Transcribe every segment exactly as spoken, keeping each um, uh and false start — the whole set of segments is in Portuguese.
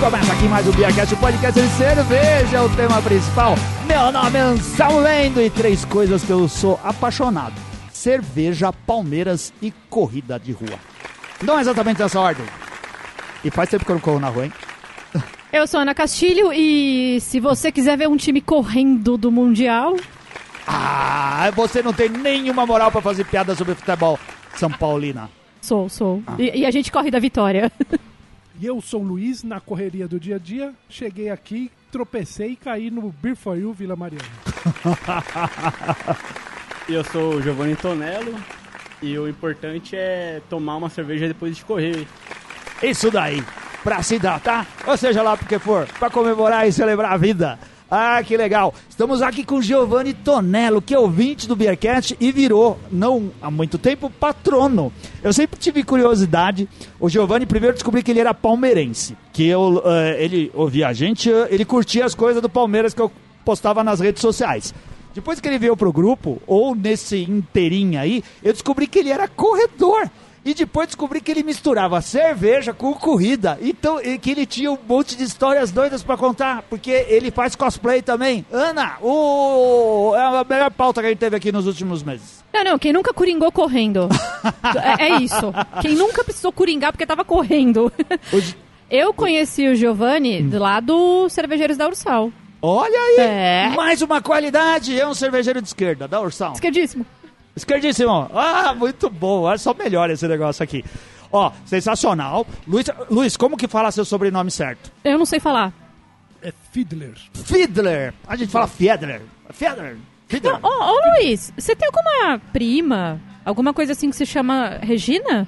Começa aqui mais um BeerCast, o podcast de cerveja, é o tema principal. Meu nome é Anselmo Lendo e três coisas que eu sou apaixonado: cerveja, Palmeiras e corrida de rua. Não exatamente nessa ordem. E faz tempo que eu não corro na rua, hein? Eu sou Ana Castilho e se você quiser ver um time correndo do Mundial... Ah, você não tem nenhuma moral pra fazer piada sobre futebol São Paulina. Sou, sou. Ah. E, e a gente corre da vitória. E eu sou o Luiz, na correria do dia a dia, cheguei aqui, tropecei e caí no Beer for You Vila Mariana. E eu sou o Giovanni Tonello e o importante é tomar uma cerveja depois de correr. Isso daí, pra se hidratar, ou seja lá porque for, pra comemorar e celebrar a vida. Ah, que legal. Estamos aqui com o Giovanni Tonello, que é ouvinte do BeerCast e virou, não há muito tempo, patrono. Eu sempre tive curiosidade. O Giovanni, primeiro descobri que ele era palmeirense, que eu, uh, ele ouvia a gente, uh, ele curtia as coisas do Palmeiras que eu postava nas redes sociais. Depois que ele veio pro grupo, ou nesse inteirinho aí, eu descobri que ele era corredor. E depois descobri que ele misturava cerveja com corrida. Então, e que ele tinha um monte de histórias doidas pra contar. Porque ele faz cosplay também. Ana, o... é a melhor pauta que a gente teve aqui nos últimos meses. Não, não, quem nunca coringou correndo. é, é isso. Quem nunca precisou coringar porque tava correndo. Hoje... Eu conheci o Giovanni hum. lá do Cervejeiros da Ursal. Olha aí, é. mais uma qualidade. É um cervejeiro de esquerda, da Ursal. Esquerdíssimo. Esquerdíssimo. Ah, muito bom. É só melhor esse negócio aqui. Ó, sensacional. Luiz, Luiz, como que fala seu sobrenome certo? Eu não sei falar. É Fiedler. Fiedler. A gente fala Fiedler. Fiedler. Fiedler. Ô, ô, Luiz, você tem alguma prima? Alguma coisa assim que se chama Regina?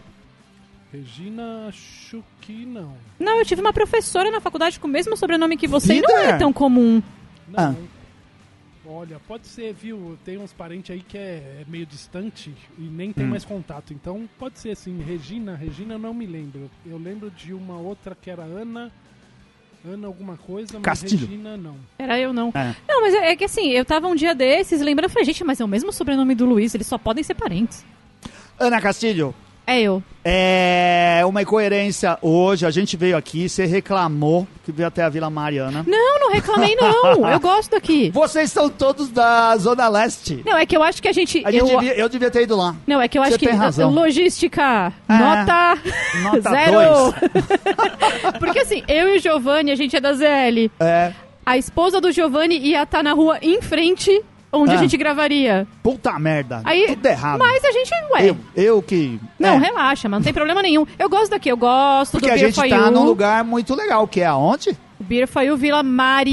Regina, acho que não. Não, eu tive uma professora na faculdade com o mesmo sobrenome que você Fiedler? E não é tão comum. Não. Ah. Olha, pode ser, viu? Tem uns parentes aí que é, é meio distante e nem tem hum. mais contato. Então, pode ser assim, Regina, Regina eu não me lembro. Eu lembro de uma outra que era Ana, Ana alguma coisa, mas Castilho. Regina não. Era eu não. É. Não, mas é, é que assim, eu tava um dia desses lembrando, eu falei, gente, mas é o mesmo sobrenome do Luiz, eles só podem ser parentes. Ana Castilho. É eu. É uma incoerência hoje. A gente veio aqui, você reclamou que veio até a Vila Mariana. Não, não reclamei não. Eu gosto daqui. Vocês são todos da Zona Leste. Não, é que eu acho que a gente... A gente eu, devia, eu devia ter ido lá. Não, é que eu acho Você que... tem razão. Logística, É. nota... Nota zero. dois. Porque assim, eu e o Giovanni, a gente é da Z L. É. A esposa do Giovanni ia estar na rua em frente... Onde Ah. a gente gravaria. Puta merda. Aí, tudo errado. Mas a gente, ué... Eu, eu que... Não, é. relaxa, mas não tem problema nenhum. Eu gosto daqui, eu gosto Porque do a Beer gente for tá You. num lugar muito legal, que é aonde? Beer for You Vila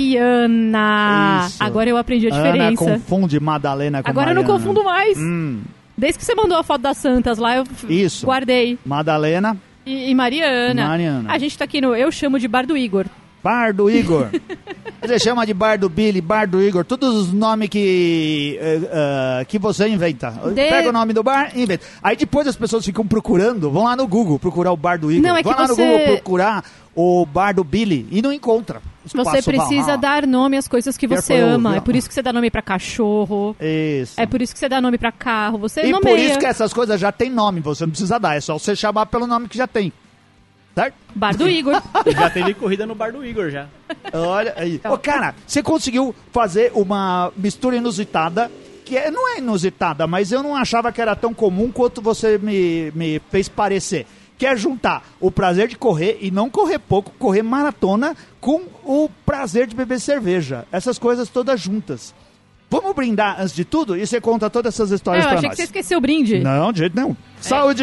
Mariana. Isso. Agora eu aprendi a Ana diferença. confunde Madalena com Agora eu Mariana. não confundo mais. Hum, Desde que você mandou a foto das santas lá, eu f- Isso. guardei. Madalena, E, e Mariana. Mariana. A gente tá aqui no... Eu chamo de Bar do Igor. Bar do Igor. Você chama de Bar do Billy, Bar do Igor, todos os nomes que, uh, uh, que você inventa. De- Pega o nome do bar e inventa. Aí depois as pessoas ficam procurando, vão lá no Google procurar o Bar do Igor. Não, é vão que lá você- no Google procurar o Bar do Billy e não encontra. Você Espaço precisa Valhalla. dar nome às coisas que Beer você for You, ama. viu? É por isso que você dá nome pra cachorro. Isso. É por isso que você dá nome pra carro. Você E nomeia. por isso que essas coisas já tem nome, você não precisa dar, é só você chamar pelo nome que já tem. Certo? Bar do Igor. Já teve corrida no bar do Igor, já. Olha aí. Ô, cara, você conseguiu fazer uma mistura inusitada, que é, não é inusitada, mas eu não achava que era tão comum quanto você me, me fez parecer. Que é juntar o prazer de correr, e não correr pouco, correr maratona, com o prazer de beber cerveja. Essas coisas todas juntas. Vamos brindar antes de tudo? E você conta todas essas É, histórias eu pra achei nós. que você esqueceu o brinde. Não, de jeito nenhum. Saúde!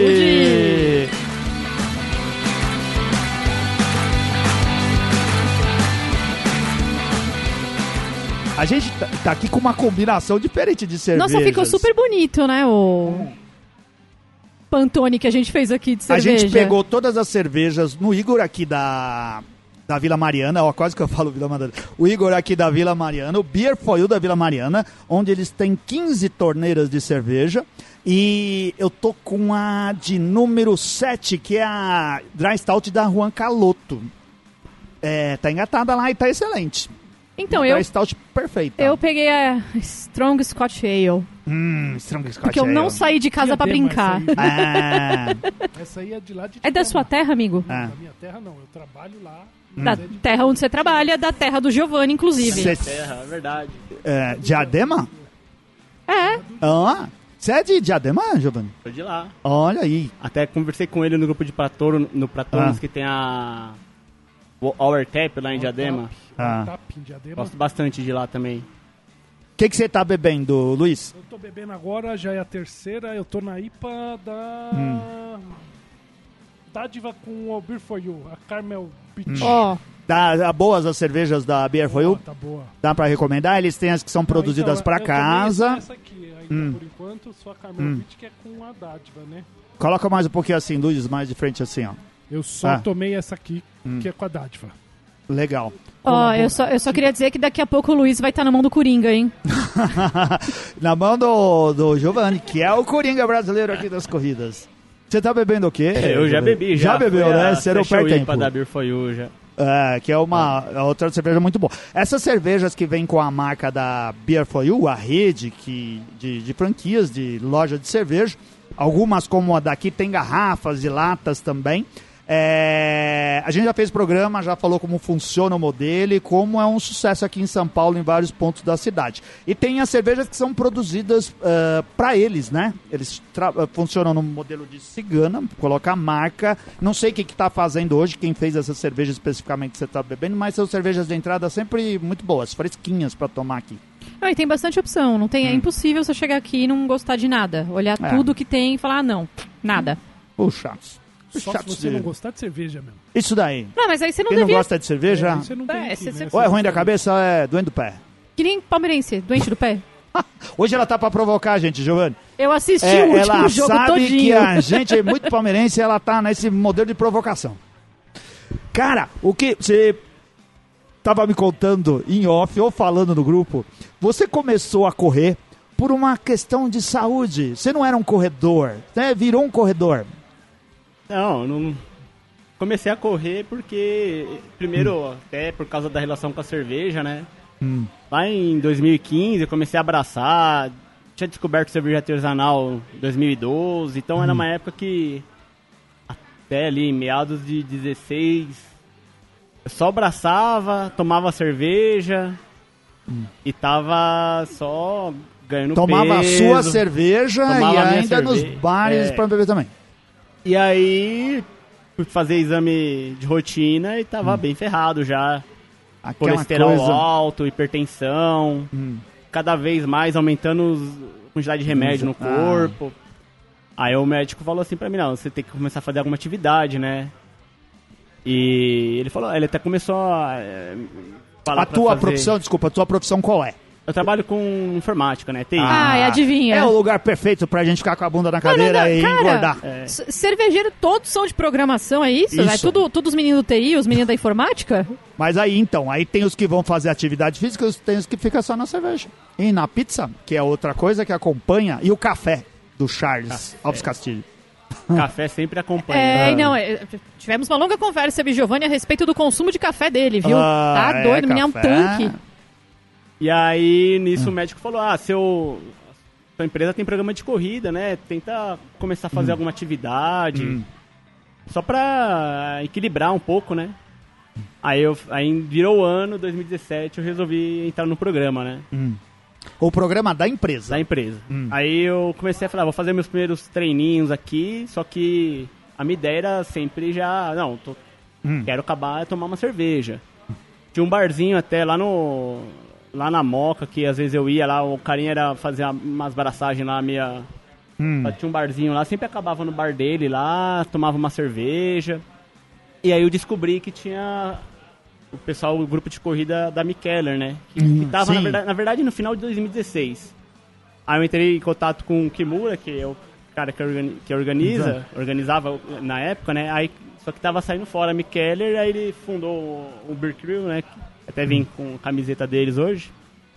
Saúde! A gente tá, tá aqui com uma combinação diferente de cervejas. Nossa, ficou super bonito, né? O Pantone que a gente fez aqui de A cerveja. gente pegou todas as cervejas no Igor aqui da, da Vila Mariana, ó, quase que eu falo Vila Mariana. O Igor aqui da Vila Mariana, o Beer for You da Vila Mariana, onde eles têm quinze torneiras de cerveja. E eu tô com a de número sete, que é a Dry Stout da Juan Caloto. É, tá engatada lá e tá excelente. Então, uma eu, dry stout perfeita. eu peguei a Strong Scotch Ale. Hum, Strong Scotch Porque eu não Ale. saí de casa pra Diadema, brincar. essa aí. Ah, Essa aí é de lá de É da Diadema. sua terra, amigo? Ah. Da minha terra não, eu trabalho lá. Da mas é de- terra onde você trabalha, da terra do Giovanni, inclusive. Cê- Terra, é verdade. é, Diadema? É. Ah, você é de Diadema, Giovanni? Sou de lá. Olha aí. Até conversei com ele no grupo de Platoro, no Platones, Ah. que tem a o Our Tap lá em Diadema. Ah. Tap em Diadema. Gosto bastante de lá também. O que você tá bebendo, Luiz? Eu tô bebendo agora, já é a terceira, eu tô na I P A da... Hum. Dádiva com o Beer For You, a Carmel Beach. Ó, Dá, dá boas as cervejas da Beer For You? Tá boa. Dá pra recomendar? Eles têm as que são produzidas Então, pra eu tomei casa. Essa aqui, ainda Hum. por enquanto, só a Carmel Beach que é com a Dádiva, né? Coloca mais um pouquinho assim, Luiz, mais de frente assim, ó. Eu só Ah. tomei essa aqui, que é com a Dádiva. Legal. ó, eu só, eu só queria dizer que daqui a pouco o Luiz vai estar na mão do Coringa, hein? Na mão do, do Giovanni, que é o Coringa brasileiro aqui das corridas. Você tá bebendo o quê? É, eu já bebi, já. Já bebeu, Foi né? a Você não Special perde I P A tempo. da Beer For You já. É, que é uma é outra cerveja muito boa. Essas cervejas que vêm com a marca da Beer For You, a rede que, de, de franquias, de loja de cerveja, algumas como a daqui tem garrafas e latas também. É, a gente já fez programa, já falou como funciona o modelo e como é um sucesso aqui em São Paulo, em vários pontos da cidade. E tem as cervejas que são produzidas para eles, né? Eles tra- funcionam no modelo de cigana, coloca a marca. Não sei o que está fazendo hoje, quem fez essa cerveja especificamente que você está bebendo, mas são cervejas de entrada sempre muito boas, fresquinhas para tomar aqui. Não, e tem bastante opção. Não tem, É impossível você chegar aqui e não gostar de nada. Olhar É. tudo que tem e falar, ah, não, nada. Puxa, Só chato se você de- não gostar de cerveja mesmo. Isso daí. Não, mas aí você não Quem não devia... gosta de cerveja, É, você não tem É, aqui, você- né? ou é ruim da cabeça ou é doente do pé. Que nem palmeirense, doente do pé. Hoje ela tá pra provocar a gente, Giovanni. Eu assisti É, o último ela jogo sabe todinho. que a gente é muito palmeirense e ela tá nesse modelo de provocação. Cara, o que você tava me contando em off ou falando no grupo, você começou a correr por uma questão de saúde. Você não era um corredor, né? Virou um corredor. Não, não. Comecei a correr porque, primeiro, até por causa da relação com a cerveja, né? Hum. Lá em dois mil e quinze eu comecei a abraçar, tinha descoberto cerveja artesanal em dois mil e doze, então era uma época que até ali, meados de dezesseis, eu só abraçava, tomava cerveja e tava só ganhando Tomava peso. a sua cerveja tomava e a minha ainda nos cerveja, bares é. pra beber também. E aí fui fazer exame de rotina e tava bem ferrado já. Aquela Colesterol coisa. alto, hipertensão, Hum. cada vez mais aumentando os- a quantidade de remédio no Ah. corpo. Aí o médico falou assim pra mim, não, você tem que começar a fazer alguma atividade, né? E ele falou, ele até começou a é, falar A pra tua fazer- profissão, desculpa, a tua profissão qual é? Eu trabalho com informática, né? T I. Ah, adivinha. É o lugar perfeito pra gente ficar com a bunda na Não, não, cadeira não, e cara, engordar. c- cervejeiro todos são de programação, é isso? Isso. É tudo, tudo os meninos do T I, os meninos da informática? Mas aí então, aí tem os que vão fazer atividade física e tem os que ficam só na cerveja. E na pizza, que é outra coisa que acompanha, e o café do Charles Alves Castilho. Café sempre acompanha. É, Ah. e não, é, tivemos uma longa conversa, sobre Giovanni, a respeito do consumo de café dele, viu? Ah, tá é, doido, o menino é um café. tanque. E aí, nisso, o médico falou, ah, seu... sua empresa tem programa de corrida, né? Tenta começar a fazer alguma atividade. Hum. Só pra equilibrar um pouco, né? Aí, eu, aí virou o ano, dois mil e dezessete, eu resolvi entrar no programa, né? O programa da empresa. Da empresa. Hum. Aí eu comecei a falar, vou fazer meus primeiros treininhos aqui, só que a minha ideia era sempre já, não, tô, Hum. quero acabar e tomar uma cerveja. Tinha um barzinho até lá no... lá na Moca, que às vezes eu ia lá, o carinha era fazer umas braçagens lá, minha... Hum. Tinha um barzinho lá, sempre acabava no bar dele lá, tomava uma cerveja. E aí eu descobri que tinha o pessoal, o grupo de corrida da Mikeller, né? Que, que tava, sim. na verdade, na verdade, no final de dois mil e dezesseis. Aí eu entrei em contato com o Kimura, que é o cara que, organi- que organiza, organizava na época, né? Aí, só que tava saindo fora a Mikeller, aí ele fundou o, o Beer Crew, né? Que até vim com a camiseta deles hoje.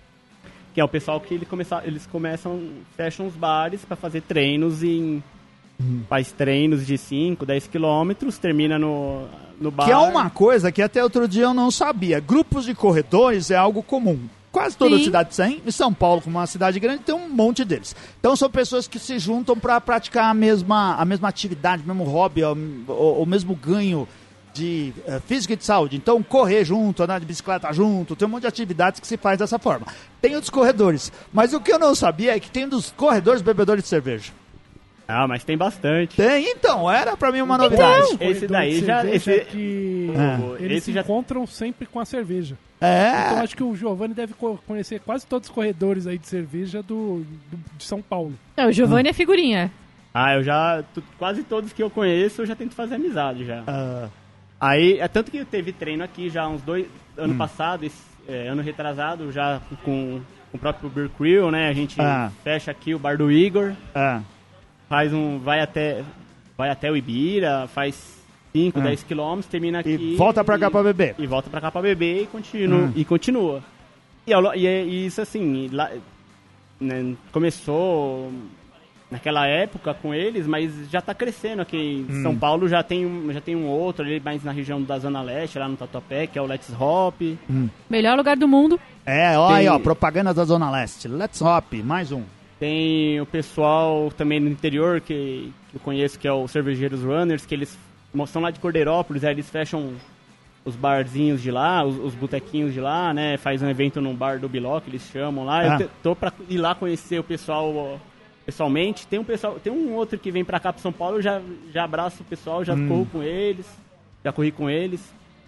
Que é o pessoal que ele começa, eles começam, fecham os bares para fazer treinos em Hum. Faz treinos de cinco, dez quilômetros, termina no, no bar. Que é uma coisa que até outro dia eu não sabia. Grupos de corredores é algo comum. Quase toda Sim. cidade tem. Em São Paulo, como uma cidade grande, tem um monte deles. Então são pessoas que se juntam para praticar a mesma, a mesma atividade, o mesmo hobby, o, o, o mesmo ganho de uh, física e de saúde. Então correr junto, andar de bicicleta junto, tem um monte de atividades que se faz dessa forma. Tem outros corredores. Mas o que eu não sabia é que tem dos corredores bebedores de cerveja. Ah, mas tem bastante. Tem, então. Era pra mim uma novidade. Então, Esse daí já... cerveja Esse, é que É. eles esse se já... encontram sempre com a cerveja. Então É. acho que o Giovanni deve co- conhecer quase todos os corredores aí de cerveja do, do- de São Paulo. É, o Giovanni é figurinha. Ah, eu já... tu- quase todos que eu conheço, eu já tento fazer amizade já. Ah, Aí, é tanto que teve treino aqui já uns dois... Ano Hum. passado, esse, é, ano retrasado, já com, com o próprio Beer Crew, né? A gente Ah. fecha aqui o bar do Igor. ah. Faz um... Vai até... Vai até o Ibira, faz cinco, Ah. dez quilômetros, termina aqui... E volta pra cá pra beber. E volta pra cá pra beber e continua. Hum. E, continua. E, ao lo- e, é- e isso assim, lá, né, começou naquela época com eles, mas já tá crescendo aqui em Hum. São Paulo, já tem, um, já tem um outro ali mais na região da Zona Leste, lá no Tatuapé, que é o Let's Hop. Melhor lugar do mundo. É, ó, aí, Tem- ó, propaganda da Zona Leste. Let's hop, mais um. Tem o pessoal também no interior que, que eu conheço, que é o Cervejeiros Runners, que eles são lá de Cordeirópolis, aí eles fecham os barzinhos de lá, os, os botequinhos de lá, né? Faz um evento num bar do Biló, que eles chamam lá. Ah. Eu te- tô pra ir lá conhecer o pessoal ó, pessoalmente. Tem um pessoal, tem um outro que vem pra cá, pra São Paulo, eu já, já abraço o pessoal, já Hum. corro com eles, já corri com eles.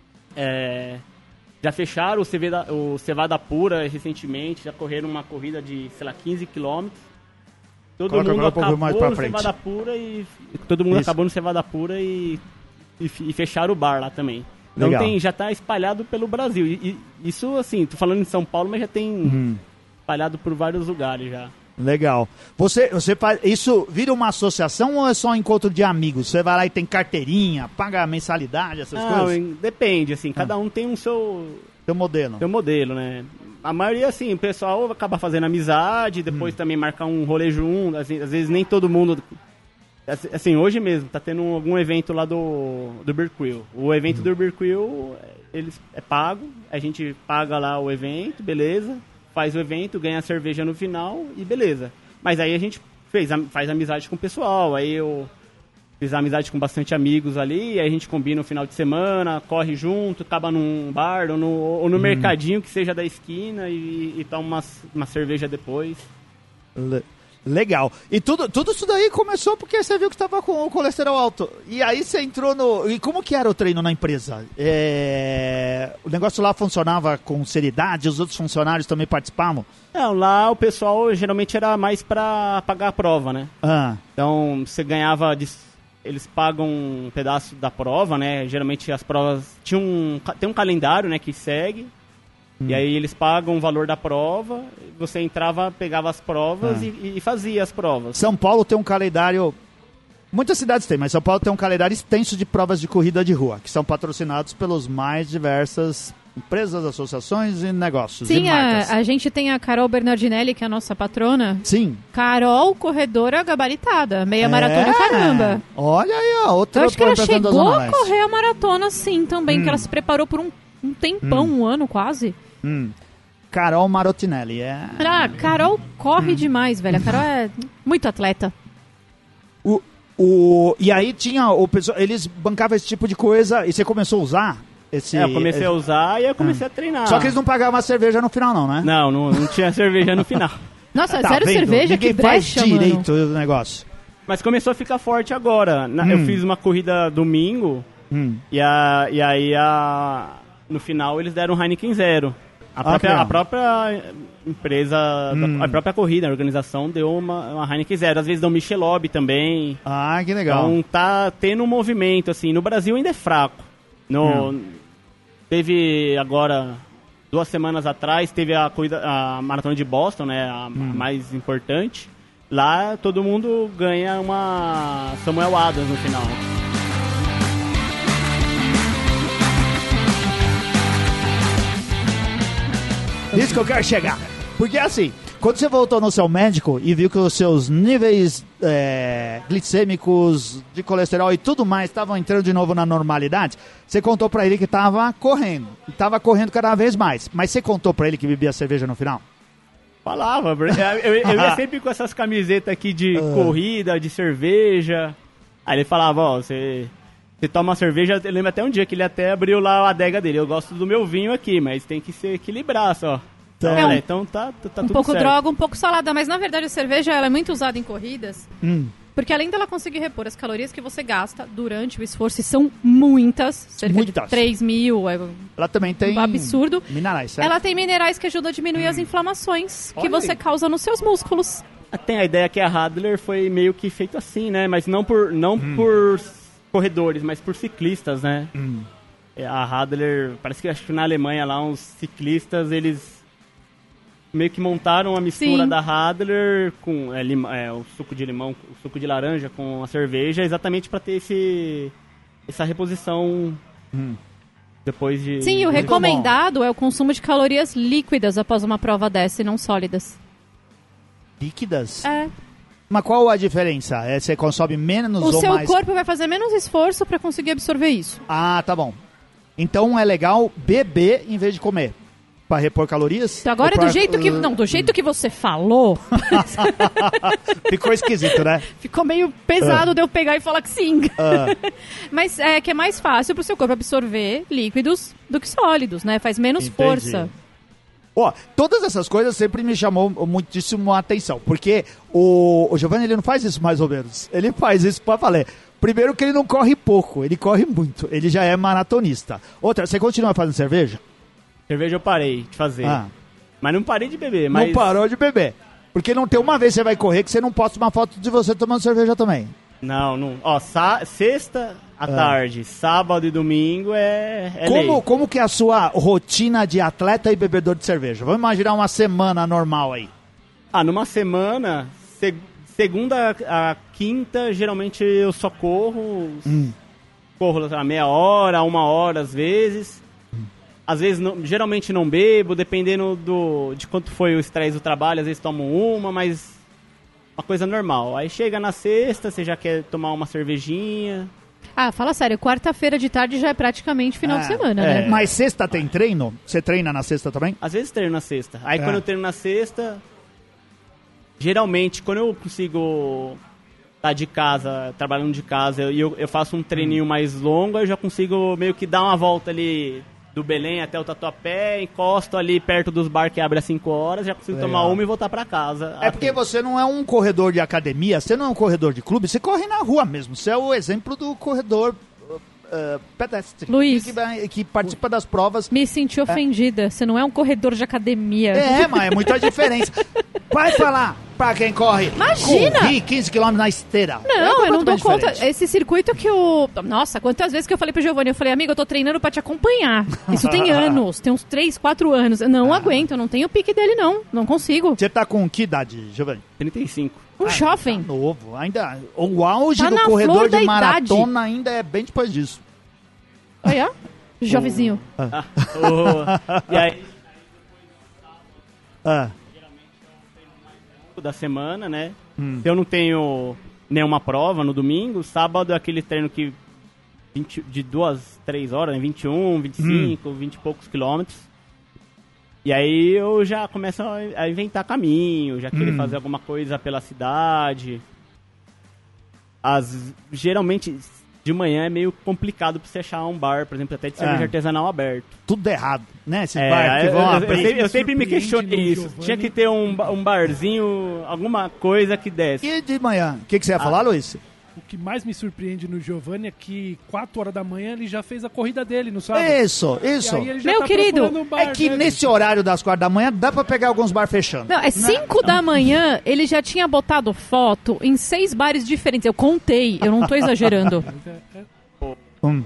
É, já fecharam o, Cevada, o Cevada Pura recentemente, já correram uma corrida de, sei lá, quinze quilômetros. Todo Coloca mundo agora um pouco acabou mais pra no frente. Cevada Pura e todo mundo Isso. acabou no Cevada Pura e, e, e fecharam o bar lá também. Então Legal. tem, já tá espalhado pelo Brasil. E, e isso, assim, tô falando em São Paulo, mas já tem Hum. espalhado por vários lugares já. Legal. Você, você faz. Isso vira uma associação ou é só um encontro de amigos? Você vai lá e tem carteirinha, paga mensalidade, essas Não, coisas? em- depende, assim, Ah. cada um tem um seu, Teu modelo. seu modelo, né? A maioria, assim, o pessoal acaba fazendo amizade, Hum. depois também marcar um rolê junto, assim, às vezes nem todo mundo... Assim, hoje mesmo, tá tendo algum evento lá do, do Beer Crew. O evento do Beer Crew, eles é pago, a gente paga lá o evento, beleza, faz o evento, ganha a cerveja no final e beleza. Mas aí a gente fez, am- faz amizade com o pessoal, aí eu fiz amizade com bastante amigos ali, aí a gente combina o final de semana, corre junto, acaba num bar ou no, ou no mercadinho que seja da esquina e, e toma uma, uma cerveja depois. Le- Legal. E tudo, tudo isso daí começou porque você viu que estava com o colesterol alto. E aí você entrou no... E como que era o treino na empresa? É, o negócio lá funcionava com seriedade? Os outros funcionários também participavam? Não, lá o pessoal geralmente era mais pra pagar a prova, né? Ah, Então, você ganhava... de- eles pagam um pedaço da prova, né? Geralmente as provas... Tinha um, ca- tem um calendário, né, que segue. E aí eles pagam o valor da prova. Você entrava, pegava as provas Ah. e, e fazia as provas. São Paulo tem um calendário... Muitas cidades têm, mas São Paulo tem um calendário extenso de provas de corrida de rua, que são patrocinados pelos mais diversas empresas, associações e negócios e Sim, marcas. a, a gente tem a Carol Bernardinelli, que é a nossa patrona. Sim. Carol, corredora gabaritada. Meia maratona, É. caramba. Olha aí, ó. Outra Eu acho que ela representante da chegou Zona a Leste. correr a maratona, sim, também, Hum. que ela se preparou por um, um tempão, um ano quase. Hum. Carol Marotinelli, é... Ah, Carol corre demais, velho. A Carol é muito atleta. O, o, e aí tinha o pessoal, eles bancavam esse tipo de coisa e você começou a usar esse... É, eu comecei a usar e eu comecei a treinar. Só que eles não pagavam a cerveja no final não, né? Não, não, não tinha cerveja no final. Nossa, Tá zero vendo? cerveja, Ninguém que faz brecha, mano. direito o negócio. Mas começou a ficar forte agora. Na- Hum. Eu fiz uma corrida domingo Hum. e, a, e aí a, no final eles deram Heineken Zero. A Ah, própria, que a própria empresa, Hum. a própria corrida, a organização deu uma, uma Heineken Zero. Às vezes dão Michelob também. Ah, que legal. Então tá tendo um movimento, assim. No Brasil ainda é fraco. No, Hum. Teve agora, duas semanas atrás, teve a, corrida, a maratona de Boston, né? A, a Hum. mais importante. Lá todo mundo ganha uma Samuel Adams no final. Isso que eu quero chegar. Porque assim, Quando você voltou no seu médico e viu que os seus níveis é, glicêmicos, de colesterol e tudo mais estavam entrando de novo na normalidade, você contou pra ele que tava correndo. E tava correndo cada vez mais. Mas você contou pra ele que bebia cerveja no final? Falava, bro. eu, eu ia sempre com essas camisetas aqui de Ah. corrida, de cerveja. Aí ele falava, ó, você, você toma cerveja, eu lembro até um dia que ele até abriu lá a adega dele. Eu gosto do meu vinho aqui, mas tem que se equilibrar só. Então, É um- então tá, tá, tá um tudo pouco certo. droga, um pouco salada, mas na verdade a cerveja ela é muito usada em corridas, Hum. porque além dela conseguir repor as calorias que você gasta durante o esforço, e são muitas, cerca Muitas. de três mil, é Ela também tem... um absurdo. Minerais, certo? Ela tem minerais que ajudam a diminuir as inflamações que Olha você aí. causa nos seus músculos. Tem a ideia que a Radler foi meio que feito assim, né? Mas não por, não Hum. por corredores, mas por ciclistas, né? É, A Radler, parece que acho que na Alemanha lá, uns ciclistas, eles meio que montaram a mistura Sim. da Radler com é, lima- é, o suco de limão, o suco de laranja com a cerveja, exatamente para ter esse, essa reposição depois de... Sim, o Muito recomendado é o consumo de calorias líquidas após uma prova dessa e não sólidas. Líquidas? É. Mas qual a diferença? É, você consome menos O ou seu mais? corpo vai fazer menos esforço para conseguir absorver isso. Ah, tá bom. Então é legal beber em vez de comer. Pra repor calorias? Então agora, Ou pra- do jeito que. Não, do jeito que você falou, Ficou esquisito, né? ficou meio pesado de eu pegar e falar que sim. Ah. Mas é que é mais fácil pro seu corpo absorver líquidos do que sólidos, né? Faz menos Entendi. força. Ó, todas essas coisas sempre me chamou muitíssimo a atenção, porque o, o Giovanni, ele não faz isso mais ou menos. Ele faz isso pra valer. Primeiro que ele não corre pouco, ele corre muito. Ele já é maratonista. Outra, você continua fazendo cerveja? Cerveja eu parei de fazer. Ah. Mas não parei de beber, mas... Não parou de beber. Porque não tem uma vez que você vai correr que você não posta uma foto de você tomando cerveja também. Não, não. Ó, sa- sexta à tarde, sábado e domingo é, é Como, lei. como que é a sua rotina de atleta e bebedor de cerveja? Vamos imaginar uma semana normal aí. Ah, numa semana, se- segunda a quinta, geralmente eu só corro. Corro a meia hora, uma hora às vezes. Às vezes, não- geralmente não bebo, dependendo do, de quanto foi o estresse do trabalho, às vezes tomo uma, mas uma coisa normal. Aí chega na sexta, você já quer tomar uma cervejinha. Ah, fala sério, quarta-feira de tarde já é praticamente final Ah, de semana, é. né? Mas sexta tem treino? Você treina na sexta também? Às vezes treino na sexta. Aí É. quando eu treino na sexta, geralmente quando eu consigo estar de casa, trabalhando de casa, e eu, eu faço um treininho mais longo, eu já consigo meio que dar uma volta ali do Belém até o Tatuapé, encosto ali perto dos bar que abre às cinco horas, já consigo Legal. tomar uma e voltar pra casa. É porque você não é um corredor de academia, você não é um corredor de clube, você corre na rua mesmo. Você é o exemplo do corredor uh, uh, pedestre. Luiz. Que, vai- que participa das provas. Me senti ofendida. Você não é um corredor de academia. É, mas é muita diferença. Vai falar pra quem corre. Imagina! Corri quinze quilômetros na esteira. É Não, eu não dou completamente conta. diferente. Esse circuito que o. Nossa, quantas vezes que eu falei pro Giovanni? Eu falei, amigo, eu tô treinando pra te acompanhar. Isso tem anos, tem uns três, quatro anos. Eu não aguento, eu não tenho o pique dele, não. Não consigo. Você tá com que idade, Giovanni? trinta e cinco. Um jovem. Tá novo. Ainda, o auge Tá do na corredor flor de da maratona ainda é bem depois disso. Olha, ó. Jovenzinho. Oh, e aí, Ah, da semana, né? Se eu não tenho nenhuma prova no domingo, sábado é aquele treino que vinte, de duas, três horas, né? vinte e um, vinte e cinco, vinte e poucos quilômetros. E aí eu já começo a a inventar caminho, já querer fazer alguma coisa pela cidade. As, geralmente, de manhã é meio complicado pra você achar um bar, por exemplo, até de cerveja É. artesanal aberto. tudo errado, né? Esses É, bares que eu, vão eu- eu abrir. sempre, eu sempre me Surpreende questionei no isso. Giovanni. Tinha que ter um, ba- um barzinho, alguma coisa que desse. E de manhã? O que, que você ia falar, Luiz? O que mais me surpreende no Giovanni é que quatro horas da manhã ele já fez a corrida dele no sábado. Isso, E isso. aí ele já Meu tá querido, procurando um bar É que dele. nesse horário das quatro da manhã dá pra pegar alguns bar fechando. Não, é cinco da manhã, ele já tinha botado foto em seis bares diferentes. Eu contei, eu não tô exagerando. É, é, Hum.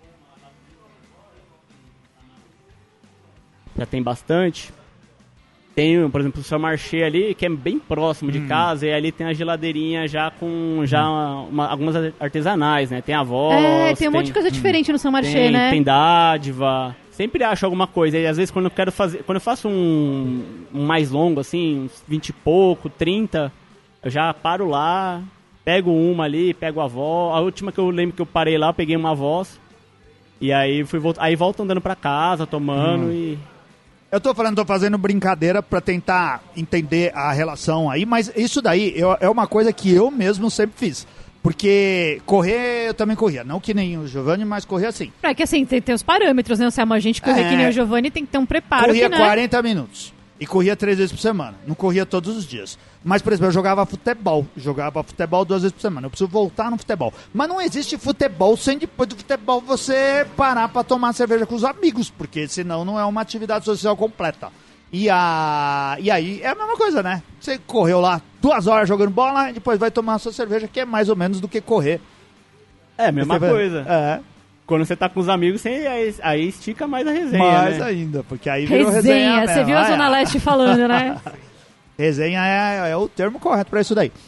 Já tem bastante. Tem, por exemplo, o São Marché ali, que é bem próximo de hum. casa, e ali tem a geladeirinha já com já hum. uma, algumas artesanais, né? Tem avós... É, tem um tem, monte de coisa diferente hum. no São Marché, tem, né? Tem dádiva... Sempre acho alguma coisa, e às vezes quando eu quero fazer, quando eu faço um, um mais longo, assim, uns vinte e pouco, trinta, eu já paro lá, pego uma ali, pego a avó. A última que eu lembro que eu parei lá, eu peguei uma avós, e aí fui voltar, aí volto andando pra casa, tomando hum. e... Eu tô falando, tô fazendo brincadeira pra tentar entender a relação aí, mas isso daí eu, é uma coisa que eu mesmo sempre fiz. Porque correr, eu também corria. Não que nem o Giovanni, mas corria assim. É que assim, tem, tem os parâmetros, né? Se a gente correr é... que nem o Giovanni, tem que ter um preparo. Corria que, né? quarenta minutos. E corria três vezes por semana. Não corria todos os dias. Mas, por exemplo, eu jogava futebol. Jogava futebol duas vezes por semana. Eu preciso voltar no futebol. Mas não existe futebol sem depois do futebol você parar pra tomar cerveja com os amigos. Porque senão não é uma atividade social completa. E, a... e aí é a mesma coisa, né? Você correu lá duas horas jogando bola e depois vai tomar a sua cerveja, que é mais ou menos do que correr. É a mesma você coisa. Vai... É. Quando você tá com os amigos, você, aí, aí estica mais a resenha, mais né? ainda, porque aí virou resenha. resenha Você viu a Zona Leste falando, né? Resenha é, é o termo correto pra isso daí.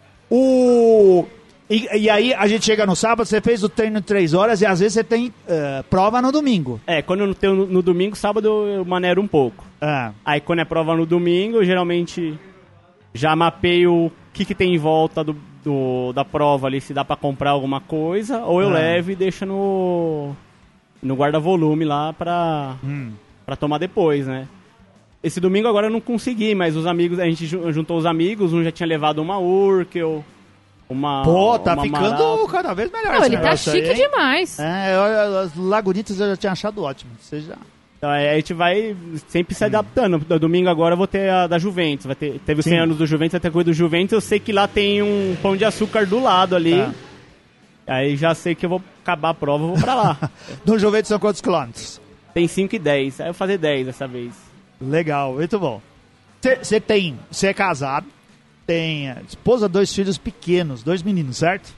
O... E, e aí a gente chega no sábado, você fez o treino de três horas e às vezes você tem uh, prova no domingo. É, quando eu não tenho no, no domingo, sábado eu maneiro um pouco. É. Aí quando é prova no domingo, eu geralmente já mapeio o que, que tem em volta do, do, da prova ali, se dá pra comprar alguma coisa, ou eu é. levo e deixo no, no guarda-volume lá pra, hum. pra tomar depois, né? Esse domingo agora eu não consegui, mas os amigos, a gente juntou os amigos, um já tinha levado uma Urkel, uma... Pô, tá uma ficando Maralto. cada vez melhor. Não, ele tá chique aí, demais. É, eu, as Lagunitas eu já tinha achado ótimo. Você já... Então, aí a gente vai sempre se adaptando. No domingo agora eu vou ter a da Juventus. Vai ter, teve os cem anos do Juventus, vai ter a coisa do Juventus. Eu sei que lá tem um pão de açúcar do lado ali. É. Aí já sei que eu vou acabar a prova, eu vou pra lá. Do Juventus são quantos quilômetros? Tem cinco e dez. Aí eu vou fazer dez dessa vez. Legal, muito bom. Você tem, você é casado, tem esposa, dois filhos pequenos, dois meninos, certo?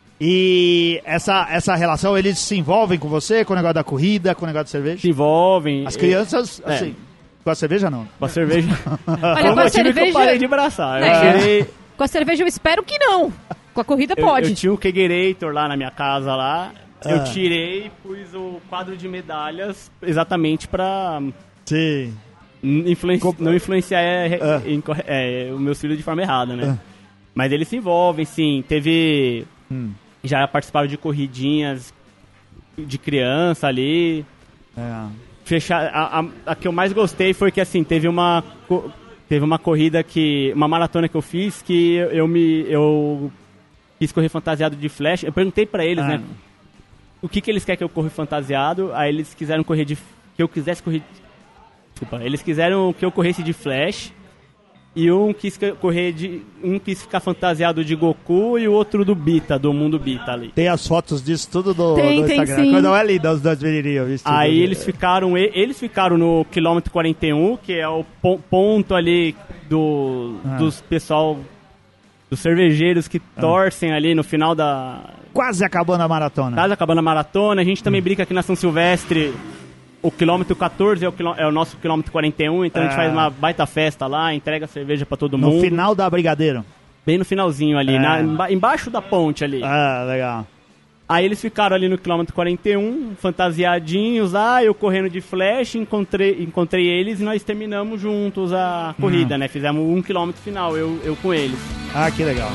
E essa, essa relação, eles se envolvem com você, com o negócio da corrida, com o negócio de cerveja? Se envolvem. As crianças, é. assim, com a cerveja não. Com a cerveja... Olha, com a cerveja... que eu parei de abraçar. É. Eu tirei... Com a cerveja eu espero que não. Com a corrida pode. Eu, eu tinha um Kegerator lá na minha casa lá. Ah. Eu tirei e pus o quadro de medalhas exatamente pra... Sim. Influenci... Com... Não influenciar é, ah. é, o meu filho de forma errada, né? Ah. Mas eles se envolvem, sim. Teve... Hum. Já participaram de corridinhas de criança ali. É. Fechar, a, a, a que eu mais gostei foi que, assim, teve uma, teve uma corrida que... Uma maratona que eu fiz que eu, eu me... Eu quis correr fantasiado de Flash. Eu perguntei pra eles, ah. né? O que que eles querem que eu corra fantasiado. Aí eles quiseram correr de... Que eu quisesse correr... Desculpa. Eles quiseram que eu corresse de Flash. E um quis correr de. Um quis ficar fantasiado de Goku e o outro do Bita, do mundo Bita ali. Tem as fotos disso tudo do, tem, do tem, Instagram. Sim. Quando é linda, os dois menininhos. Aí eles ficaram. Eles ficaram no quilômetro quarenta e um, que é o ponto ali do. Ah. Dos pessoal. Dos cervejeiros que ah. torcem ali no final da. Quase acabando a maratona. Quase acabando a maratona. A gente também hum. brinca aqui na São Silvestre. O quilômetro quatorze é o, quilô, é o nosso quilômetro quarenta e um, então é. a gente faz uma baita festa lá, entrega cerveja pra todo no mundo. No final da Brigadeiro? Bem no finalzinho ali, é. na, embaixo da ponte ali. Ah, legal. Aí eles ficaram ali no quilômetro quarenta e um, fantasiadinhos lá, eu correndo de flash, encontrei, encontrei eles e nós terminamos juntos a corrida, hum. né? Fizemos um quilômetro final, eu, eu com eles. Ah, que legal.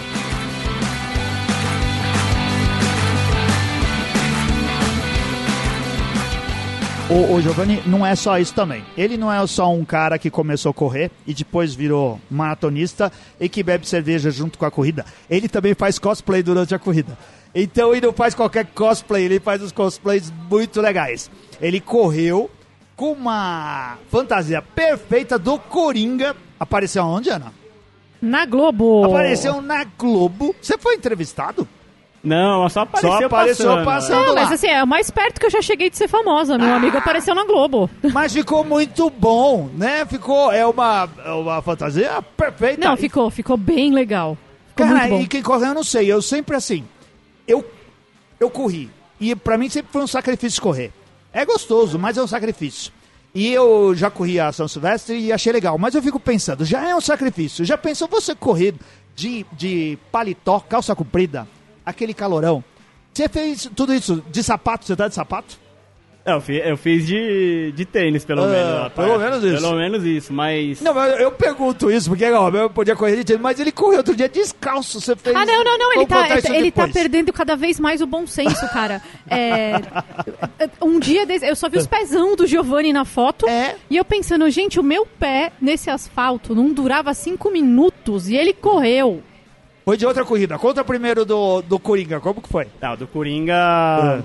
O, o Giovanni não é só isso também. Ele não é só um cara que começou a correr e depois virou maratonista e que bebe cerveja junto com a corrida. Ele também faz cosplay durante a corrida. Então ele não faz qualquer cosplay, ele faz os cosplays muito legais. Ele correu com uma fantasia perfeita do Coringa. Apareceu onde, Ana? Na Globo. Apareceu na Globo. Você foi entrevistado? Não, só apareceu, só apareceu passando. passando não, lá. mas assim, é o mais perto que eu já cheguei de ser famosa. Meu ah, amigo apareceu na Globo. Mas ficou muito bom, né? Ficou, é uma, é uma fantasia perfeita. Não, ficou, ficou bem legal. Ficou Cara, muito bom. E quem corre, eu não sei. Eu sempre assim, eu, eu corri. E pra mim sempre foi um sacrifício correr. É gostoso, mas é um sacrifício. E eu já corri a São Silvestre e achei legal. Mas eu fico pensando, já é um sacrifício. Já pensou você correr de, de paletó, calça comprida, aquele calorão? Você fez tudo isso de sapato? Você tá de sapato? Eu fiz, eu fiz de, de tênis, pelo Ah, menos. rapaz. pelo menos isso. Pelo menos isso, mas... Não, mas eu pergunto isso, porque ó, eu podia correr de tênis, mas ele correu outro dia descalço. Você fez... Ah, não, não, não. Ele, Vamos tá, botar isso ele tá depois. perdendo cada vez mais o bom senso, cara. É, um dia desse, eu só vi os pezão do Giovanni na foto. É. E eu pensando, gente, o meu pé nesse asfalto não durava cinco minutos e ele correu. Foi de outra corrida. Conta primeiro do, do Coringa, como que foi? Tá, o do Coringa... Ah.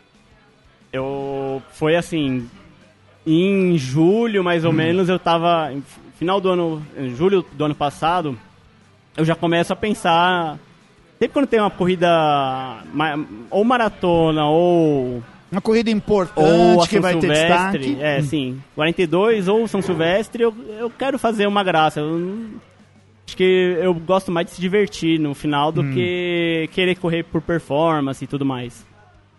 Eu... Foi assim... Em julho, mais ou hum. menos, eu tava... em Final do ano... Em julho do ano passado, eu já começo a pensar... Sempre quando tem uma corrida... Ou maratona, ou... Uma corrida importante ou que vai ter destaque. É, sim. quarenta e dois ou São Silvestre, eu, eu quero fazer uma graça. Eu, acho que eu gosto mais de se divertir no final do hum. que querer correr por performance e tudo mais.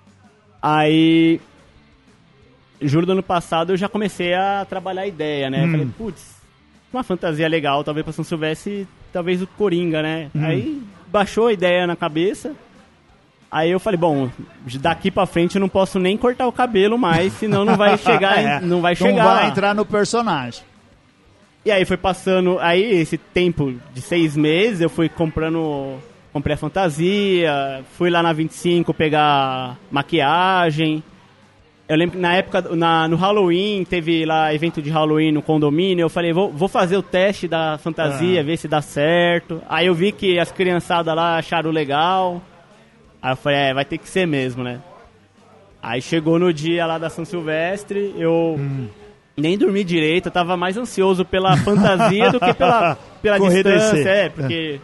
Aí, julho do ano passado, eu já comecei a trabalhar a ideia, né? Hum. Falei, putz, uma fantasia legal, talvez pra São Silvestre, talvez o Coringa, né? Hum. Aí, baixou a ideia na cabeça. Aí eu falei, bom, daqui pra frente eu não posso nem cortar o cabelo mais, senão não vai chegar, é, não vai chegar. Não vai lá. entrar no personagem. E aí foi passando, aí esse tempo de seis meses, eu fui comprando... Comprei a fantasia, fui lá na vinte e cinco pegar maquiagem. Eu lembro que na época, na, no Halloween, teve lá evento de Halloween no condomínio. Eu falei, vou, vou fazer o teste da fantasia, ah. ver se dá certo. Aí eu vi que as criançadas lá acharam legal. Aí eu falei, é, vai ter que ser mesmo, né? Aí chegou no dia lá da São Silvestre, eu hum. nem dormi direito. Eu tava mais ansioso pela fantasia do que pela, pela distância. É, porque...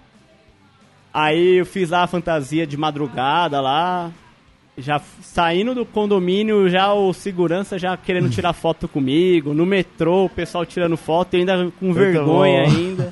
Aí eu fiz lá a fantasia de madrugada lá, já saindo do condomínio, já o segurança já querendo tirar foto comigo, no metrô o pessoal tirando foto e ainda com vergonha ainda.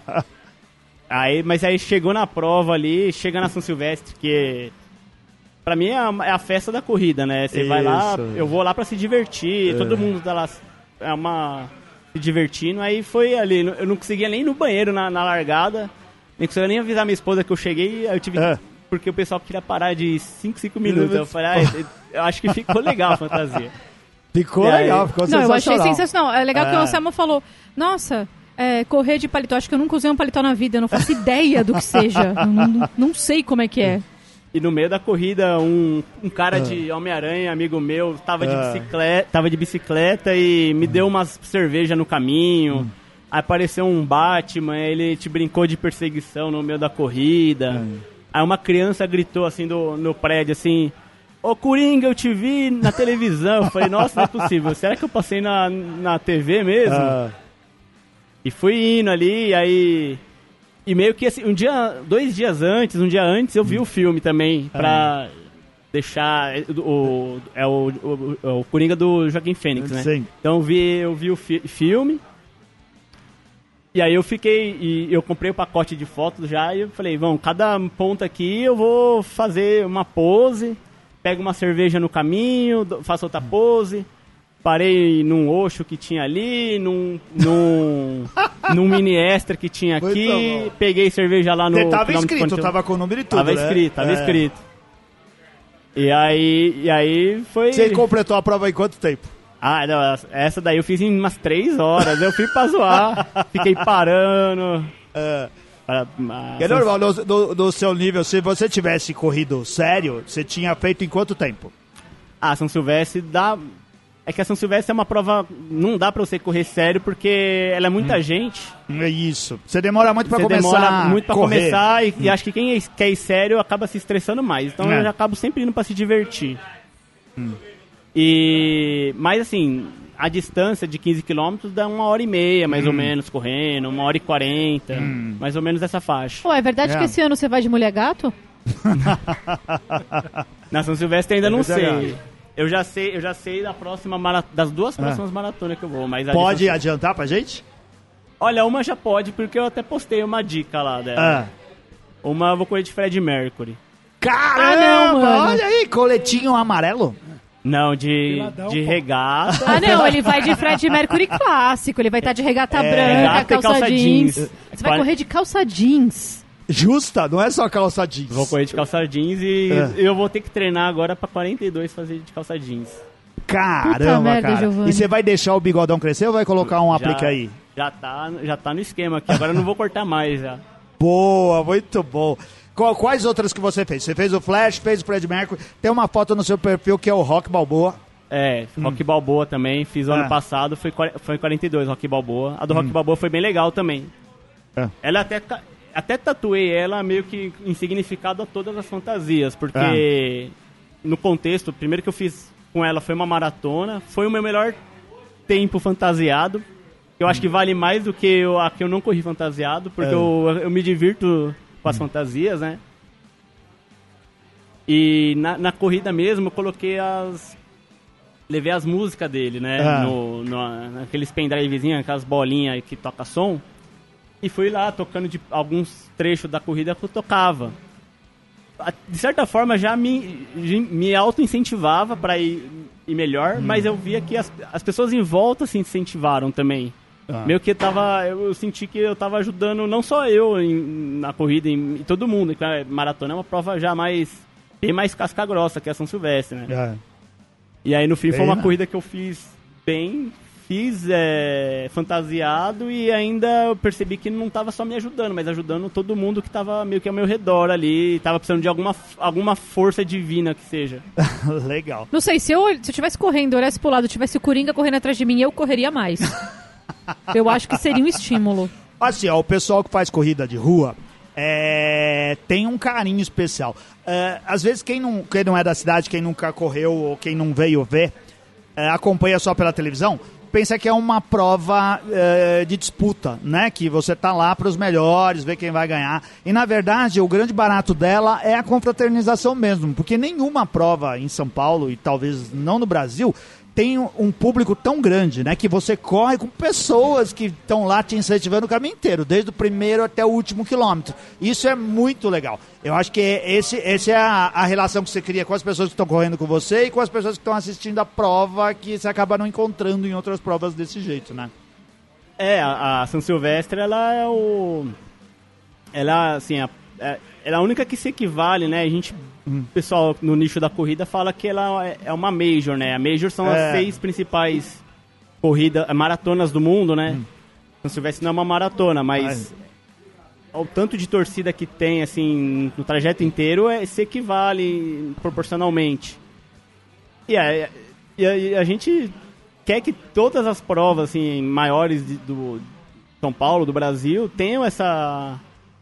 Aí, mas aí chegou na prova ali, chega na São Silvestre, que pra mim é a, é a festa da corrida, né? Você vai lá, eu vou lá pra se divertir, é. todo mundo tá lá, é uma, se divertindo, aí foi ali, eu não conseguia nem ir no banheiro na, na largada. Nem conseguia nem avisar minha esposa que eu cheguei, eu tive é. porque o pessoal queria parar de cinco, cinco minutos. Eu falei, ah, eu acho que ficou legal a fantasia. Ficou e legal, aí... ficou não, sensacional. Eu achei sensacional. É legal é. que o Anselmo falou, nossa, é, correr de paletó, acho que eu nunca usei um paletó na vida, eu não faço ideia do que seja. não, não, não sei como é que é. E no meio da corrida, um, um cara de Homem-Aranha, amigo meu, tava de, bicicleta, tava de bicicleta e me deu umas cerveja no caminho. Aí apareceu um Batman, ele te brincou de perseguição no meio da corrida. Hum. Aí uma criança gritou assim do, no prédio, assim... Ô Coringa, eu te vi na televisão. Eu falei, nossa, não é possível. Será que eu passei na, na T V mesmo? Ah. E fui indo ali, aí... E meio que assim, um dia, dois dias antes, um dia antes, eu vi o filme também, pra... Ah. Deixar o, é o, o, o Coringa do Joaquim Fênix, né? Sim. Então eu vi, eu vi o fi, filme... E aí eu fiquei, e eu comprei o pacote de fotos já e eu falei, vamos, cada ponto aqui eu vou fazer uma pose, pego uma cerveja no caminho, faço outra pose, parei num Oxo que tinha ali, num, num, num mini extra que tinha aqui, peguei cerveja lá no... Você tava escrito, tava com o número e tudo, Tava né? escrito, tava é. escrito. E aí, e aí foi... Você completou a prova em quanto tempo? Ah, não, essa daí eu fiz em umas três horas. Eu fui pra zoar, fiquei parando. É, para, é normal, no, no, no seu nível, se você tivesse corrido sério, você tinha feito em quanto tempo? Ah, São Silvestre dá... É que a São Silvestre é uma prova... Não dá pra você correr sério, porque ela é muita hum. gente. É isso. Você demora muito pra você começar demora muito pra correr. começar e, hum. e acho que quem quer ir sério acaba se estressando mais. Então é. eu já acabo sempre indo pra se divertir. Hum. E, mas assim, a distância de quinze quilômetros dá uma hora e meia, mais hum. ou menos, correndo, uma hora e quarenta, hum. mais ou menos essa faixa. Pô, é verdade é. que esse ano você vai de mulher gato? Na São Silvestre ainda é não sei. Eu já sei, eu já sei da próxima mara... das duas próximas é. maratonas que eu vou. Mas pode distância... adiantar pra gente? Olha, uma já pode, porque eu até postei uma dica lá dela. É. Uma eu vou correr de Fred Mercury. Caramba, ah, não, olha aí, coletinho amarelo. Não, de, Peladão, de pô. regata. Ah, não, ele vai de Fred Mercury clássico. Ele vai estar de regata branca, regata e calça, calça jeans. jeans. Você vai correr de calça jeans. Justa, não é só calça jeans. Vou correr de calça jeans e É. eu vou ter que treinar agora pra quarenta e dois fazer de calça jeans. Caramba, Puta merda, cara. Giovanni. E você vai deixar o bigodão crescer ou vai colocar um Já- aplique aí? Já tá, já tá no esquema aqui. Agora eu não vou cortar mais já. Boa, muito bom. Qu- Quais outras que você fez? Você fez o Flash, fez o Fred Mercury. Tem uma foto no seu perfil que é o Rock Balboa. É, Rock Balboa também. Fiz o Ah. ano passado, foi, qua- foi em quarenta e dois, Rock Balboa. A do Rock Balboa foi bem legal também. É. Ela até, ca- até tatuei ela meio que em significado a todas as fantasias, porque no contexto, primeiro que eu fiz com ela foi uma maratona, foi o meu melhor tempo fantasiado. Eu acho que vale mais do que eu, a que eu não corri fantasiado, porque É. eu, eu me divirto com as fantasias, né? E na, na corrida mesmo eu coloquei as... Levei as músicas dele, né? Ah. No, no, naqueles pendrivezinhos, aquelas bolinhas que toca som. E fui lá tocando de alguns trechos da corrida que eu tocava. A- De certa forma já me, de- me auto-incentivava para ir, ir melhor, mas eu via que as, as pessoas em volta se incentivaram também. Ah. Meio que tava, eu, eu senti que eu tava ajudando não só eu em- na corrida, em, e todo mundo. Que a maratona é uma prova já mais, bem mais casca grossa que a São Silvestre, né? É. E aí no fim foi Bem, uma né? corrida que eu fiz bem, fiz é, fantasiado e ainda eu percebi que não tava só me ajudando, mas ajudando todo mundo que tava meio que ao meu redor ali, tava precisando de alguma, alguma força divina que seja. Legal. Não sei, se eu, se eu tivesse correndo, olhasse pro lado, tivesse o Coringa correndo atrás de mim, eu correria mais. Eu acho que seria um estímulo. Assim, ó, o pessoal que faz corrida de rua é, tem um carinho especial. É, às vezes, quem não, quem não é da cidade, quem nunca correu ou quem não veio ver, é, acompanha só pela televisão, pensa que é uma prova é, de disputa, né? Que você tá lá para os melhores, ver quem vai ganhar. E, na verdade, o grande barato dela é a confraternização mesmo, porque nenhuma prova em São Paulo, e talvez não no Brasil, tem um público tão grande, né? Que você corre com pessoas que estão lá te incentivando o caminho inteiro, desde o primeiro até o último quilômetro. Isso é muito legal. Eu acho que esse, esse é a, a relação que você cria com as pessoas que estão correndo com você e com as pessoas que estão assistindo a prova, que você acaba não encontrando em outras provas desse jeito, né? É, a, a São Silvestre, ela é o... Ela, assim, a, é, ela é a única que se equivale, né? A gente, o pessoal no nicho da corrida fala que ela é, é uma Major, né? A Major são É. as seis principais corridas, maratonas do mundo, né? São Silvestre não é uma maratona, mas... Mas- O tanto de torcida que tem, assim, no trajeto inteiro, é, se equivale proporcionalmente. E a, e a, e a gente quer que todas as provas, assim, maiores de, do São Paulo, do Brasil, tenham essa...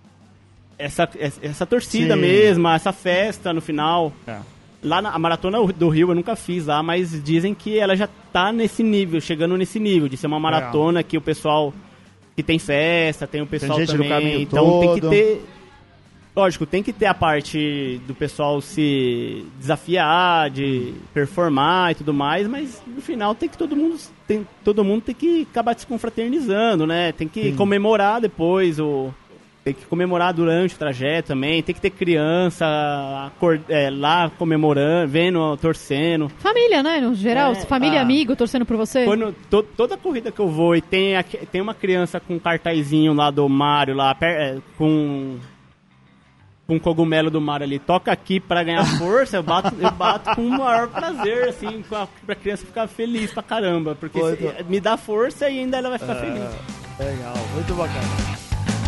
Essa, essa torcida Sim. mesmo, essa festa no final. É. Lá na a maratona do Rio eu nunca fiz lá, mas dizem que ela já tá nesse nível, chegando nesse nível, de ser uma maratona que o pessoal... Que tem festa, tem o pessoal gente no também. caminho Então tem que todo. ter. Lógico, tem que ter a parte do pessoal se desafiar, de performar e tudo mais, mas no final tem que todo mundo. Tem, todo mundo tem que acabar se confraternizando, né? Tem que Sim. comemorar depois, o, tem que comemorar durante o trajeto também, tem que ter criança acor- é, lá comemorando, vendo, torcendo. Família, né? No geral, É, família e ah. amigo torcendo por você. Quando, to- toda corrida que eu vou e tem, a- tem uma criança com um cartazinho lá do Mario, lá, per- é, com, com um cogumelo do Mario ali, toca aqui pra ganhar força, eu bato, eu bato com o maior prazer, assim, com a, pra criança ficar feliz pra caramba, porque Pô, se- tô- me dá força e ainda ela vai ficar feliz. Legal, muito bacana.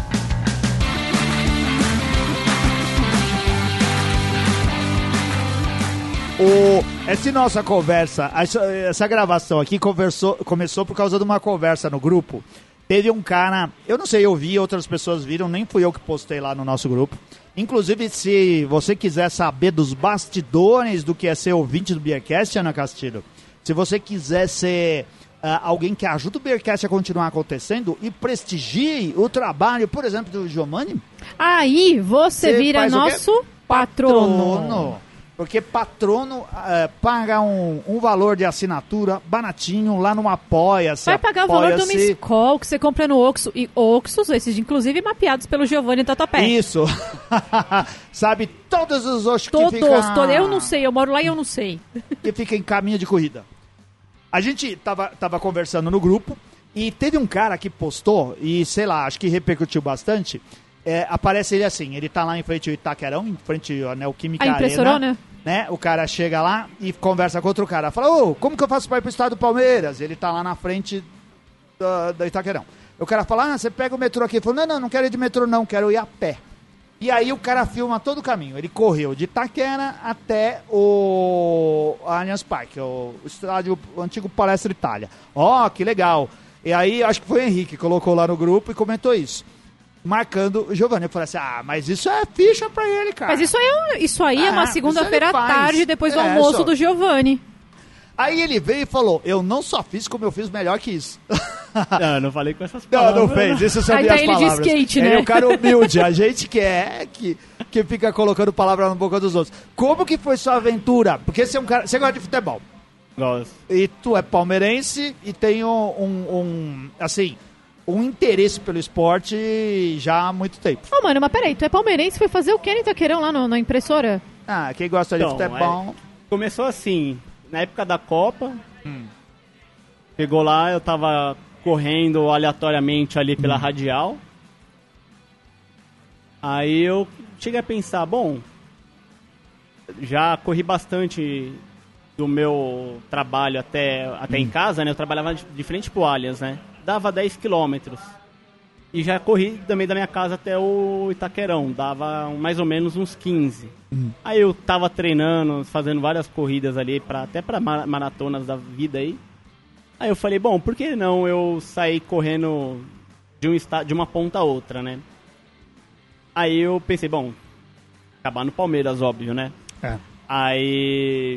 O, essa nossa conversa, essa, essa gravação aqui conversou, começou por causa de uma conversa no grupo. Teve um cara, eu não sei, eu vi, outras pessoas viram, nem fui eu que postei lá no nosso grupo. Inclusive, se você quiser saber dos bastidores do que é ser ouvinte do Beercast, Ana Castilho, se você quiser ser ah, alguém que ajuda o Beercast a continuar acontecendo e prestigie o trabalho, por exemplo, do Giovanni, Aí você Você vira faz o quê? nosso patrono. Patrono. Porque patrono é, paga um, um valor de assinatura baratinho lá no Apoia-se. Vai pagar o valor do Miscol que você compra no Oxo. E Oxos, esses inclusive mapeados pelo Giovanni Tatuapé. Isso. Sabe, todos os Oxos Todos, que ficam... todos. Eu não sei, eu moro lá e eu não sei. Que fica em caminho de corrida. A gente tava, tava conversando no grupo e teve um cara que postou, e sei lá, acho que repercutiu bastante. É, aparece ele assim, ele tá lá em frente ao Itaquerão, em frente à Neoquímica A impressorona, Arena, né? O cara chega lá e conversa com outro cara. Fala, ô, como que eu faço pra ir pro estado do Palmeiras? Ele tá lá na frente da, da Itaquerão. O cara fala, ah, você pega o metrô aqui. Ele falou, não, não, não quero ir de metrô não, quero ir a pé. E aí o cara filma todo o caminho. Ele correu de Itaquera até o Allianz Parque, o estádio, o antigo Palestra Itália. Ó, oh, que legal. E aí, acho que foi o Henrique que colocou lá no grupo e comentou isso. Marcando o Giovanni. Eu falei assim, ah, mas isso é ficha pra ele, cara. Mas isso aí é, isso aí ah, é uma segunda-feira à tarde, depois do é, almoço só... do Giovanni. Aí ele veio e falou, eu não só fiz como eu fiz melhor que isso. Não, eu não falei com essas palavras. Não, não fez, isso são aí minhas tá palavras. Ele de skate, né? Ele é o cara humilde, a gente que é, que, que fica colocando palavra na boca dos outros. Como que foi sua aventura? Porque você é um cara, você gosta de futebol. Gosto. E tu é palmeirense e tem um, um, um assim... um interesse pelo esporte já há muito tempo. Ô, oh, mano, mas peraí, tu é palmeirense, foi fazer o que no Itaquerão lá no, na impressora? Ah, quem gosta então, de futebol... É, começou assim, na época da Copa, hum. pegou lá, eu tava correndo aleatoriamente ali pela hum. radial, aí eu cheguei a pensar, bom, já corri bastante do meu trabalho até, até hum. em casa, né, eu trabalhava de, de frente pro Allianz, né, dava dez quilômetros. E já corri também da minha casa até o Itaquerão, dava mais ou menos uns quinze. Uhum. Aí eu tava treinando, fazendo várias corridas ali, pra, até para maratonas da vida aí. Aí eu falei, bom, por que não eu sair correndo de, um esta- de uma ponta a outra, né? Aí eu pensei, bom, acabar no Palmeiras, óbvio, né? É. Aí...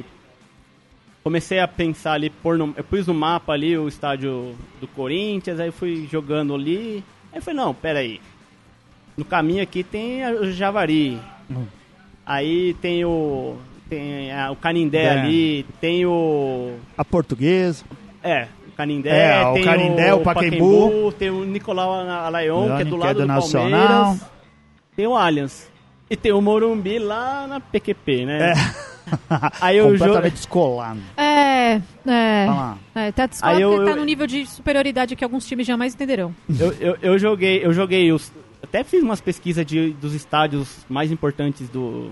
comecei a pensar ali, pôr no, eu pus no mapa ali o estádio do Corinthians, aí fui jogando ali. Aí eu falei, não, peraí. No caminho aqui tem o Javari. Hum. Aí tem o. Tem a, o Canindé é. ali, tem o. A Portuguesa. É, o Canindé, é, tem o Canindé, o, o Pacaembu, Pacaembu, tem o Nicolau Alayon, que é do lado que é do, do Nacional. Palmeiras. Tem o Allianz. E tem o Morumbi lá na P Q P, né? É. Aí eu completamente jogo... descolado. É, é. é tá descolado eu, porque eu, tá no nível de superioridade que alguns times jamais entenderão. Eu, eu, eu joguei, eu joguei os, até fiz umas pesquisas de, dos estádios mais importantes do,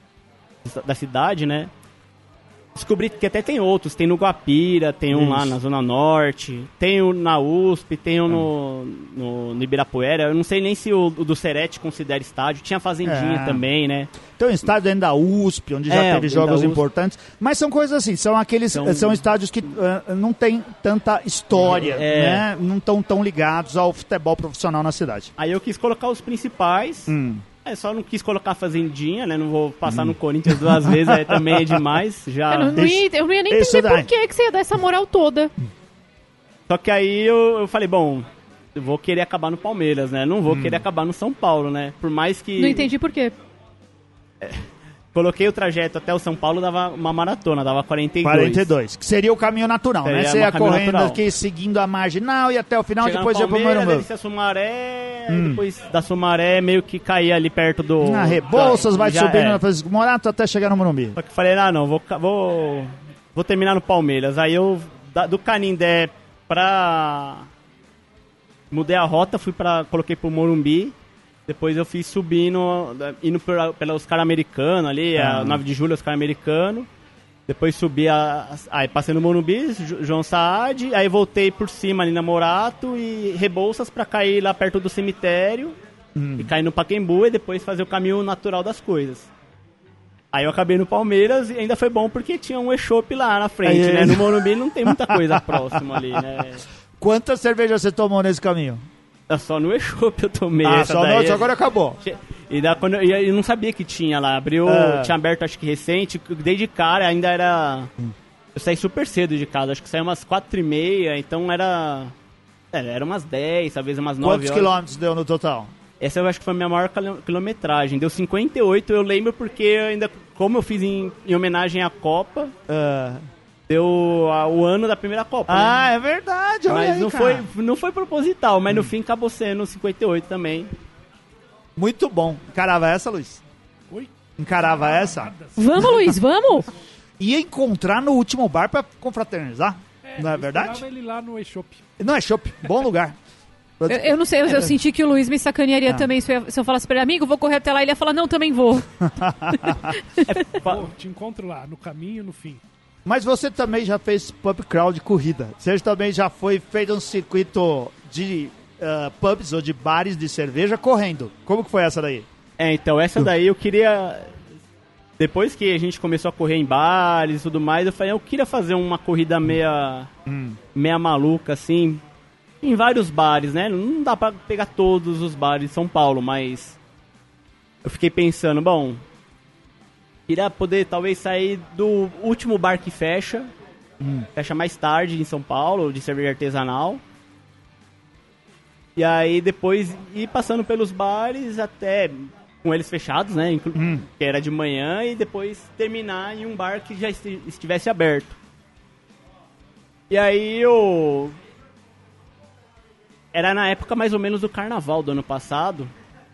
da cidade, né? Descobri que até tem outros, tem no Guapira, tem um Isso. lá na Zona Norte, tem um na U S P, tem um no, no, no Ibirapuera. Eu não sei nem se o, o do Serete considera estádio. Tinha Fazendinha é. também, né? Tem um estádio dentro da U S P, onde já é, teve jogos importantes. Mas são coisas assim, são aqueles são, são estádios que uh, não tem tanta história, é. né? Não estão tão ligados ao futebol profissional na cidade. Aí eu quis colocar os principais. Hum. É, só não quis colocar Fazendinha, né? Não vou passar hum. no Corinthians duas vezes, aí também é demais. Já... Eu, não, não ia, eu não ia nem entender por que, que você ia dar essa moral toda. Só que aí eu, eu falei, bom, eu vou querer acabar no Palmeiras, né? Não vou hum. querer acabar no São Paulo, né? Por mais que... Não entendi por quê. É, coloquei o trajeto até o São Paulo, dava uma maratona, dava quarenta e dois. quarenta e dois, que seria o caminho natural, seria né? Você ia correndo natural. aqui, seguindo a marginal e até o final, Chegar depois ia pro Morumbi. Descia a Sumaré, hum. depois da Sumaré meio que caía ali perto do... Na Rebouças, da, vai subindo é. na Francisco Morato até chegar no Morumbi. Só que falei, ah não, vou, vou, vou terminar no Palmeiras. Aí eu, da, do Canindé pra... Mudei a rota, fui pra, coloquei pro Morumbi. Depois eu fiz subindo, indo pela, pela Oscar Americano ali, ah. a nove de julho, Oscar Americano. Depois subi, a, a, aí passei no Morumbi, João Saad, aí voltei por cima ali na Morato e Rebouças pra cair lá perto do cemitério hum. e cair no Pacaembu e depois fazer o caminho natural das coisas. Aí eu acabei no Palmeiras e ainda foi bom porque tinha um e-shop lá na frente, aí, né? No Morumbi não tem muita coisa próxima ali, né? Quantas cervejas você tomou nesse caminho? Só no e-shop eu tomei. Ah, só no outro, agora acabou. E da, quando eu, eu não sabia que tinha lá. Abriu, é. tinha aberto acho que recente. Desde cara ainda era... Hum. Eu saí super cedo de casa. Acho que saí umas quatro e meia. Então era... É, era umas dez, talvez umas nove horas. Quantos quilômetros deu no total? Essa eu acho que foi a minha maior quilom- quilometragem. Deu cinquenta e oito, eu lembro porque eu ainda, como eu fiz em, em homenagem à Copa, Ah, deu a- o ano da primeira Copa, Ah, né? é verdade, olha Mas aí, não cara. foi, não foi proposital, mas no fim acabou sendo cinquenta e oito também. Muito bom. Encarava essa, Luiz? Oi? Encarava essa? Vamos, Luiz, vamos? Ia encontrar no último bar pra confraternizar. Não é eu verdade? esperava ele lá no eShop. Não, é chopp. Bom lugar. Eu, eu não sei, eu, eu senti que o Luiz me sacanearia Ah. também se eu, se eu falasse pra ele, amigo, vou correr até lá, ele ia falar, não, também vou. Pô, te encontro lá, no caminho, no fim. Mas você também já fez pub crawl de corrida. Você também já foi feito um circuito de ah, pubs ou de bares de cerveja correndo. Como que foi essa daí? É, então, essa daí eu queria... Depois que a gente começou a correr em bares e tudo mais, eu falei, eu queria fazer uma corrida meia... meia maluca, assim, em vários bares, né? Não dá pra pegar todos os bares de São Paulo, mas... Eu fiquei pensando, bom... Queria poder, talvez, sair do último bar que fecha. Fecha mais tarde em São Paulo, de cerveja artesanal. E aí, depois, ir passando pelos bares até... Com eles fechados, né? Inclu- Que era de manhã. E depois terminar em um bar que já esti- estivesse aberto. E aí eu... Era na época mais ou menos do carnaval do ano passado.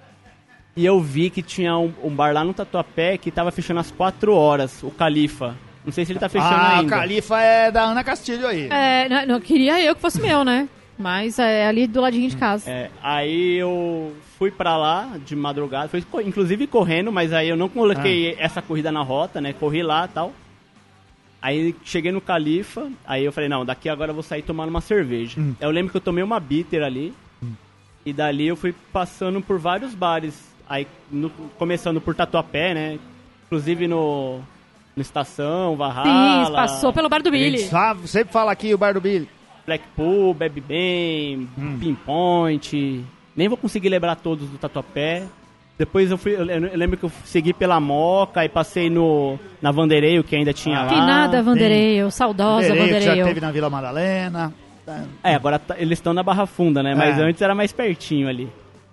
E eu vi que tinha um, um bar lá no Tatuapé que tava fechando às quatro horas, o Califa. Não sei se ele tá fechando ah, ainda. o Califa é da Ana Castilho aí. É, não, não, queria eu que fosse meu, né? Mas é ali do ladinho de casa. É, aí eu fui pra lá de madrugada, foi co- inclusive correndo, mas aí eu não coloquei essa corrida na rota, né? Corri lá e tal. Aí cheguei no Califa, aí eu falei, não, daqui agora eu vou sair tomando uma cerveja. Eu lembro que eu tomei uma bitter ali, e dali eu fui passando por vários bares, aí no- começando por Tatuapé, né? Inclusive no, no Estação, Valhalla, Sim, passou pelo bar do A gente Billy. sabe- sempre fala aqui o bar do Billy. Blackpool, Bebe Bem, Pinpoint, nem vou conseguir lembrar todos do Tatuapé. Depois eu fui, eu lem- eu lembro que eu segui pela Moca e passei no, na Vandereio, que ainda tinha lá. Que nada, Vandereio, saudosa Vandereio, que já Vandereio. teve na Vila Madalena. É, agora tá- eles estão na Barra Funda, né? Mas É. antes era mais pertinho ali.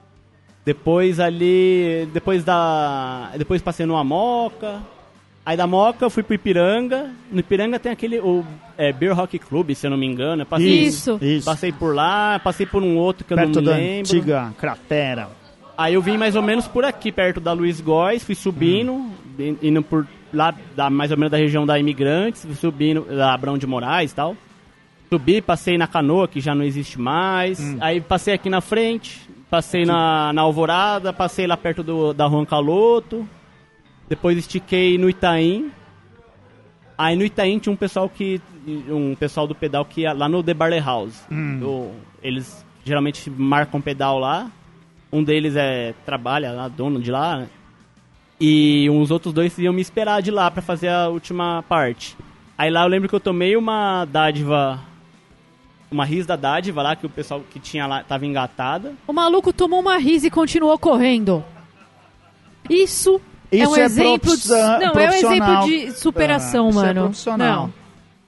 Depois ali, depois da, depois passei no Moca. Aí da Moca eu fui pro Ipiranga. No Ipiranga tem aquele, o é, Beer Rock Club, se eu não me engano. Eu passei, Isso. Isso. Passei por lá, passei por um outro que eu Perto não me da lembro. antiga cratera. Aí eu vim mais ou menos por aqui, perto da Luiz Góes, fui subindo, in- indo por lá, da, mais ou menos da região da Imigrantes, fui subindo, da Abrão de Moraes e tal. Subi, passei na Canoa, que já não existe mais. Aí passei aqui na frente, passei na, na Alvorada, passei lá perto do, da Juan Caloto. Depois estiquei no Itaim. Aí no Itaim tinha um pessoal que um pessoal do pedal que ia lá no The Barley House. O- eles geralmente marcam pedal lá. Um deles é trabalha lá, dono de lá, né? E uns outros dois iam me esperar de lá pra fazer a última parte. Aí lá eu lembro que eu tomei uma dádiva, uma ris da dádiva lá, que o pessoal que tinha lá tava engatada. O maluco tomou uma risa e continuou correndo. Isso, é Isso um é exemplo de, profissa- não, é um profissional. exemplo de superação, Ah, isso é mano. profissional. Não.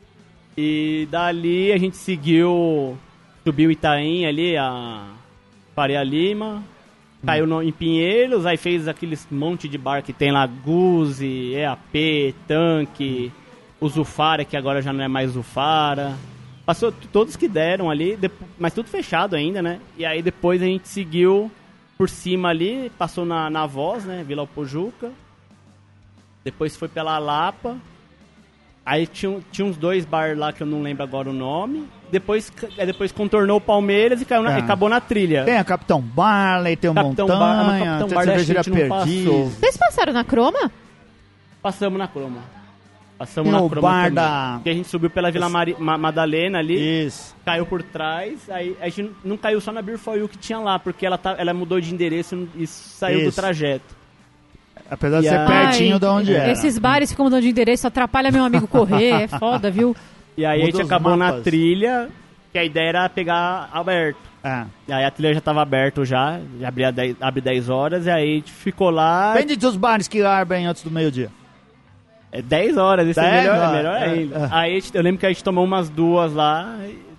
E dali a gente seguiu, subiu Itaim ali, a Faria Lima, caiu no, em Pinheiros, aí fez aqueles monte de bar que tem lá, Guzi, E A P, Tanque, o Zufara, que agora já não é mais Zufara. Passou t- todos que deram ali, depo- mas tudo fechado ainda, né? E aí depois a gente seguiu por cima ali, passou na, na Voz, né? Vila Alpojuca. Depois foi pela Lapa. Aí tinha, um- tinha uns dois bar lá que eu não lembro agora o nome. Depois, ca- aí depois contornou o Palmeiras e, caiu na- É. e acabou na trilha. Tem a Capitão Barley, tem o Capitão Bar- mas Montanha, Capitão tem a Barley a cervejaria gente não passou. Perdiz. Vocês passaram na Croma? Passamos na Croma. Passamos Tem na o Croma bar também. da- Porque a gente subiu pela Vila Mari- Ma- Madalena ali. Isso. Caiu por trás, aí a gente não caiu só na Beer For You que tinha lá, porque ela, tá, ela mudou de endereço e saiu do Isso. trajeto. Apesar de E ser a- pertinho Ai, de onde era. Esses bares ficam mudando de endereço, atrapalha meu amigo correr, é foda, viu? E aí a Muda gente os acabou na mapas. trilha, que a ideia era pegar aberto. É. E aí a trilha já tava aberta já, já abria dez, abre dez horas, e aí a gente ficou lá Depende dos bares que abrem antes do meio-dia. é dez horas, isso é dez melhor, é horas, melhor é, ainda. é. Aí a gente- eu lembro que a gente tomou umas duas lá,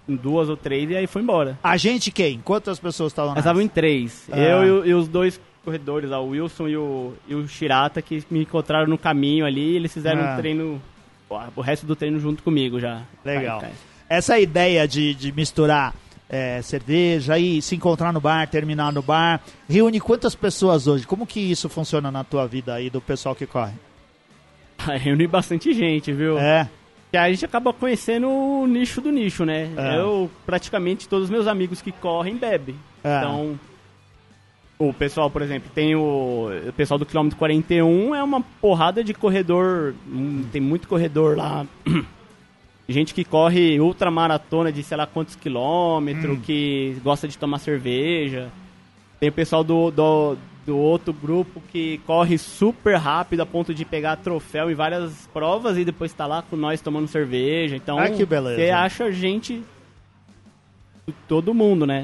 em duas ou três, e aí foi embora. A gente quem? Quantas pessoas estavam Nós nessa? estávamos em três. Ah. Eu e, o- e os dois corredores, ó, o Wilson e o, e o Shirata, que me encontraram no caminho ali, e eles fizeram Ah. um treino, ó, o resto do treino junto comigo já. Legal. Cai, cai. Essa ideia de, de misturar é, cerveja e se encontrar no bar, terminar no bar, reúne quantas pessoas hoje? Como que isso funciona na tua vida aí do pessoal que corre? Reuni bastante gente, viu? É, Que a gente acaba conhecendo o nicho do nicho, né? É. Eu, praticamente, todos os meus amigos que correm bebem. É. Então, o pessoal, por exemplo, tem o, o pessoal do quilômetro quarenta e um, é uma porrada de corredor, hum, tem muito corredor lá. Gente que corre ultramaratona de sei lá quantos quilômetros, Hum. que gosta de tomar cerveja. Tem o pessoal do, do, do outro grupo que corre super rápido a ponto de pegar troféu em várias provas e depois tá lá com nós tomando cerveja. Então, Ah, que beleza. você acha gente de todo mundo, né?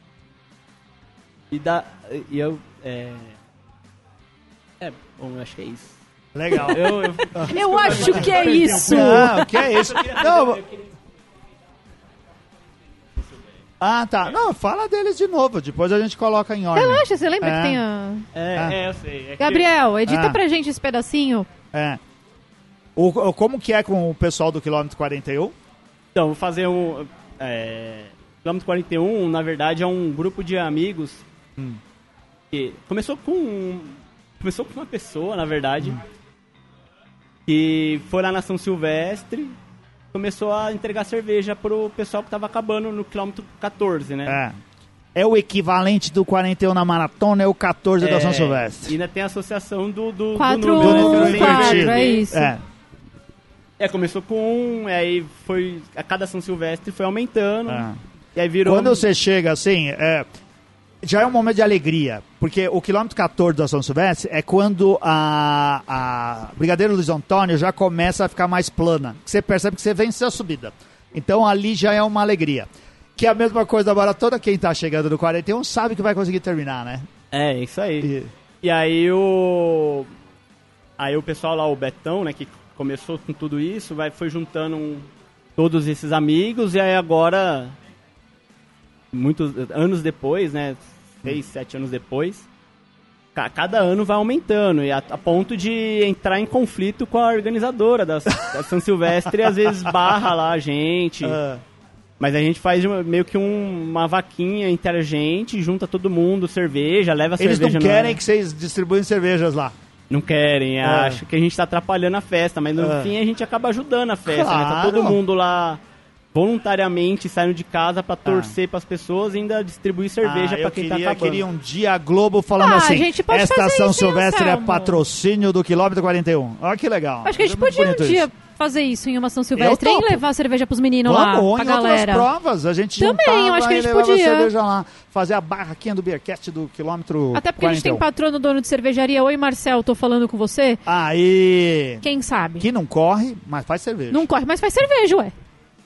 E, dá, e eu... É, é, bom, eu acho que é isso. legal. Eu, eu, Eu acho que é isso. Não, o que é isso? Não, ah, tá. Não, fala deles de novo, depois a gente coloca em ordem. Relaxa, você lembra É. que tem a... é, Ah. é, eu sei. É que- Gabriel, edita Ah. pra gente esse pedacinho. É. O, o- como que é com o pessoal do quilômetro quarenta e um? Então, vou fazer um... É, quilômetro quarenta e um, na verdade, é um grupo de amigos Hum. que começou com... Começou com uma pessoa, na verdade, que foi lá na São Silvestre, começou a entregar cerveja pro pessoal que tava acabando no quilômetro quatorze, né? É. É o equivalente do quarenta e um na maratona, é o catorze da São É, Silvestre. E ainda tem a associação do, do, quatro, do número. um, né? quatro, quatro, é isso. É. É, começou com um, aí foi... A cada São Silvestre foi aumentando, É. e aí virou... Quando você chega assim, é, já é um momento de alegria, porque o quilômetro catorze da São Silvestre é quando a, a Brigadeiro Luiz Antônio já começa a ficar mais plana, que você percebe que você venceu a subida. Então ali já é uma alegria. Que é a mesma coisa da maratona, quem tá chegando no quarenta e um sabe que vai conseguir terminar, né? É, isso aí. E- E aí o... Aí o pessoal lá, o Betão, né, que começou com tudo isso, vai, foi juntando um- todos esses amigos, e aí agora, muitos anos depois, né, seis, sete anos depois, ca- cada ano vai aumentando, e a, a ponto de entrar em conflito com a organizadora da, da São Silvestre, e às vezes barra lá a gente... Ah, Mas a gente faz uma- meio que um- uma vaquinha entre a gente, junta todo mundo, cerveja, leva eles cerveja. não no- querem que vocês distribuem cervejas lá. Não querem, É. acho que a gente tá atrapalhando a festa, mas no É. fim a gente acaba ajudando a festa, né? Tá Claro. todo mundo lá voluntariamente saindo de casa pra torcer pras pessoas e ainda distribuir cerveja Ah, pra eu quem queria, tá acabando. queria um dia a Globo falando Ah, assim, a gente pode esta fazer São isso, hein, Silvestre é Anselmo? patrocínio do quilômetro quarenta e um. Olha que legal. Acho que a gente É muito podia um bonito dia isso. fazer isso em uma São Silvestre, Eu hein? topo. Levar cerveja pros meninos lá, Vamos, ou pra em outras galera. provas, a gente Também, juntava eu acho que a e gente levava podia. cerveja lá, fazer a barraquinha do Beercast do quilômetro Até porque a gente tem quarenta e um. patrono dono de cervejaria. Oi, Marcel, tô falando com você. Aí, Quem sabe? que não corre, mas faz cerveja. Não corre, mas faz cerveja, ué.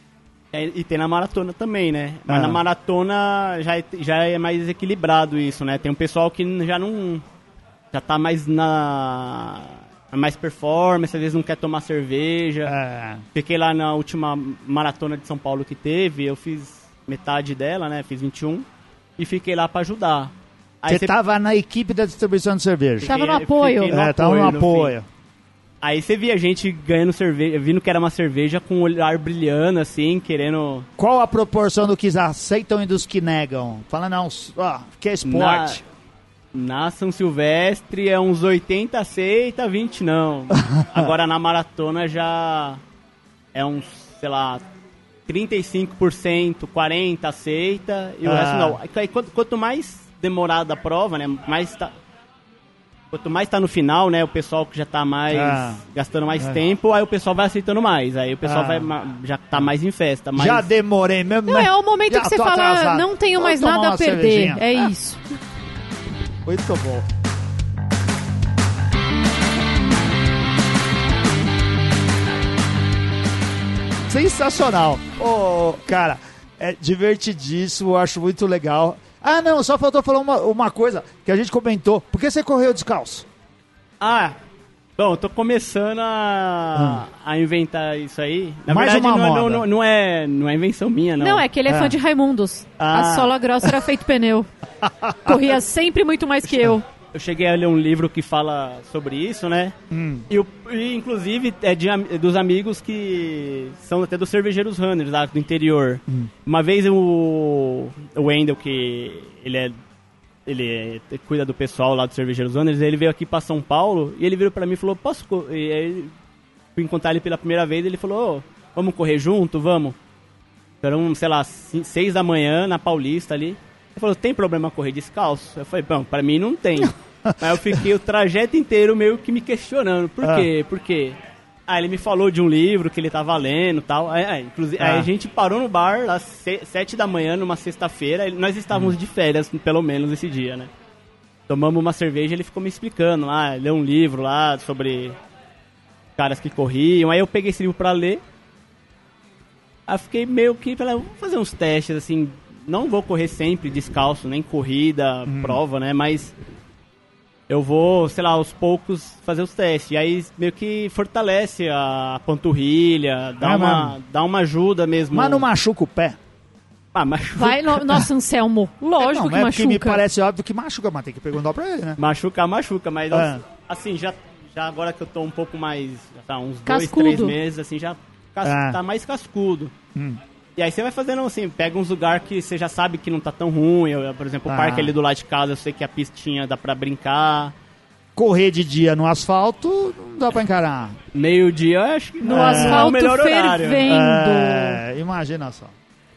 É, e tem na maratona também, né? Mas Ah. na maratona já é, já é mais equilibrado isso, né? Tem um pessoal que já não... Já tá mais na... mais performance, às vezes não quer tomar cerveja. É, Fiquei lá na última maratona de São Paulo que teve, eu fiz metade dela, né? Fiz vinte e um. E fiquei lá pra ajudar. Aí você tava na equipe da distribuição de cerveja. Tava no Fiquei- apoio. fiquei no É, tava no apoio no apoio. Aí você via gente ganhando cerveja, vindo que era uma cerveja com o olhar brilhando, assim, querendo... Qual a proporção do que aceitam e dos que negam? Fala, não, ó, que é esporte. Na São Silvestre é uns oitenta aceita, vinte não. Agora na maratona já é uns, sei lá, trinta e cinco por cento, quarenta por cento aceita e o Ah. resto não. Aí, quanto, quanto mais demorada a prova, né, mais tá... Quanto mais tá no final, né, o pessoal que já tá mais Ah. gastando mais Ah. tempo, aí o pessoal vai aceitando mais. Aí o pessoal Ah. vai ma- já tá mais em festa. Mais... Já demorei mesmo, Não, né? é o momento Já que você tô fala, atrasado. não tenho Vou mais tomar nada a uma perder. cervejinha. É isso. Muito bom. Sensacional. Ô, cara, é divertidíssimo, eu acho muito legal. Ah, não, só faltou falar uma, uma coisa que a gente comentou. Por que você correu descalço? Ah, Bom, eu tô começando a, hum. a inventar isso aí. Na Mais verdade, uma não, moda. Não, não, não, é, não é invenção minha, não. Não, é que ele é, é. fã de Raimundos. Ah. A sola grossa era feito pneu. Corria sempre muito mais que eu. Eu cheguei a ler um livro que fala sobre isso, né? Hum. E, e, inclusive, é de, dos amigos que são até dos cervejeiros runners lá do interior. Hum. Uma vez o, o Wendel, que ele é... Ele cuida do pessoal lá dos cervejeiros runners, ele veio aqui pra São Paulo e ele virou pra mim e falou, posso... Co-? E aí, fui encontrar ele pela primeira vez, ele falou, oh, vamos correr junto, vamos? Eram, sei lá, seis da manhã na Paulista ali. Ele falou, tem problema correr descalço? Eu falei, bom, pra mim não tem. Mas eu fiquei o trajeto inteiro meio que me questionando. Por ah. quê? Por quê? Aí ele me falou de um livro que ele tava lendo e tal. Aí, aí, inclusive, ah. aí a gente parou no bar às sete da manhã, numa sexta-feira. Nós estávamos hum. de férias, pelo menos, esse dia, né? Tomamos uma cerveja e ele ficou me explicando lá. Leu um livro lá sobre caras que corriam. Aí eu peguei esse livro pra ler. Aí eu fiquei meio que... Falei, vou fazer uns testes, assim... Não vou correr sempre descalço, nem corrida, hum. prova, né? Mas... Eu vou, sei lá, aos poucos fazer os testes. E aí meio que fortalece a panturrilha, dá, é, uma, dá uma ajuda mesmo. Mas não machuca o pé? Ah, machuca. Vai, no, nossa, Anselmo, lógico é, não, que é machuca. Me parece óbvio que machuca, mas tem que perguntar pra ele, né? Machuca, machuca, mas é. assim, já, já agora que eu tô um pouco mais, já tá uns cascudo. dois, três meses, assim, já cas, é. tá mais cascudo. Hum. E aí você vai fazendo assim, pega uns lugares que você já sabe que não tá tão ruim. Eu, por exemplo, o ah. parque ali do lado de casa, eu sei que a pistinha dá pra brincar. Correr de dia no asfalto, não dá pra encarar. Meio-dia, eu acho que no é asfalto o melhor horário. Fervendo. É, imagina só.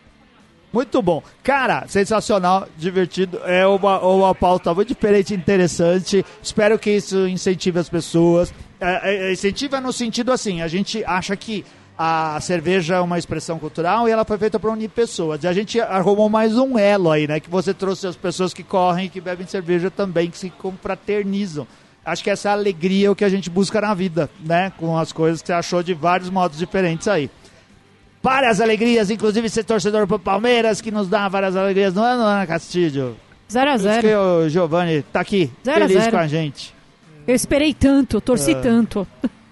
Muito bom. Cara, sensacional, divertido. É uma, uma pauta muito diferente, interessante. Espero que isso incentive as pessoas. É, é, incentiva no sentido assim, a gente acha que a cerveja é uma expressão cultural e ela foi feita para unir pessoas. E a gente arrumou mais um elo aí, né? Que você trouxe as pessoas que correm e que bebem cerveja também, que se confraternizam. Acho que essa é a alegria o que a gente busca na vida, né? Com as coisas que você achou de vários modos diferentes aí. Várias alegrias, inclusive ser torcedor pro Palmeiras, que nos dá várias alegrias, não é, Ana Castilho? zero a zero. Por isso que o Giovanni tá aqui, zero feliz a zero. Com a gente. Eu esperei tanto, torci uh... tanto.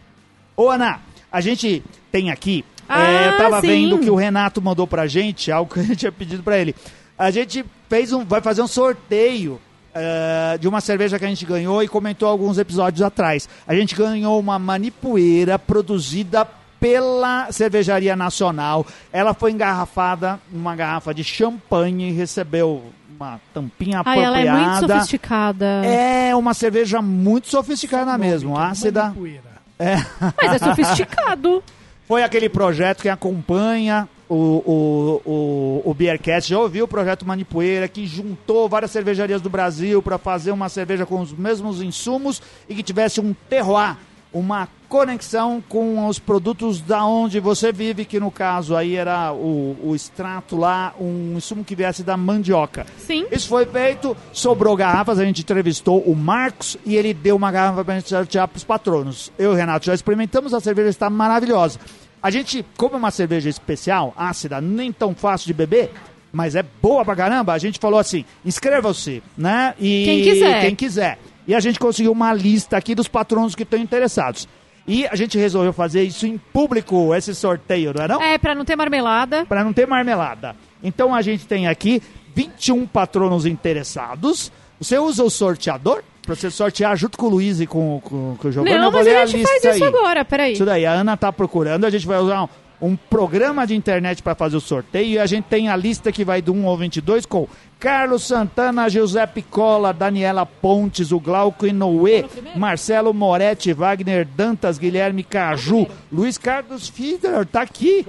Ô, Ana, a gente tem aqui, ah, é, eu tava sim. vendo que o Renato mandou pra gente, algo que a gente tinha pedido pra ele. A gente fez um, vai fazer um sorteio uh, de uma cerveja que a gente ganhou e comentou alguns episódios atrás. A gente ganhou uma manipueira produzida pela Cervejaria Nacional. Ela foi engarrafada numa garrafa de champanhe, recebeu uma tampinha Ai, apropriada. Ela é muito sofisticada. É uma cerveja muito sofisticada mesmo, ácida. É. Mas é sofisticado. Foi aquele projeto que acompanha o, o, o, o Beercast. Já ouviu o projeto Manipoeira, que juntou várias cervejarias do Brasil para fazer uma cerveja com os mesmos insumos e que tivesse um terroir, uma conexão com os produtos da onde você vive, que no caso aí era o, o extrato lá, um insumo que viesse da mandioca. Sim. Isso foi feito, sobrou garrafas, a gente entrevistou o Marcos e ele deu uma garrafa pra gente sortear pros patronos. Eu e o Renato já experimentamos, a cerveja está maravilhosa. A gente, como é uma cerveja especial, ácida, nem tão fácil de beber, mas é boa pra caramba, a gente falou assim, inscreva-se, né? E quem quiser. Quem quiser. E a gente conseguiu uma lista aqui dos patronos que estão interessados. E a gente resolveu fazer isso em público, esse sorteio, não é não? É, pra não ter marmelada. Pra não ter marmelada. Então a gente tem aqui vinte e um patronos interessados. Você usa o sorteador pra você sortear junto com o Luiz e com, com, com o Giovanni? Não, mas a gente faz isso agora, peraí. Isso daí, a Ana tá procurando, a gente vai usar um, um programa de internet para fazer o sorteio e a gente tem a lista que vai do um ao vinte e dois com Carlos Santana, Giuseppe Cola, Daniela Pontes, o Glauco Inoue, Marcelo Moretti, Wagner Dantas, Guilherme Caju, Luiz Carlos Fiedler, tá aqui.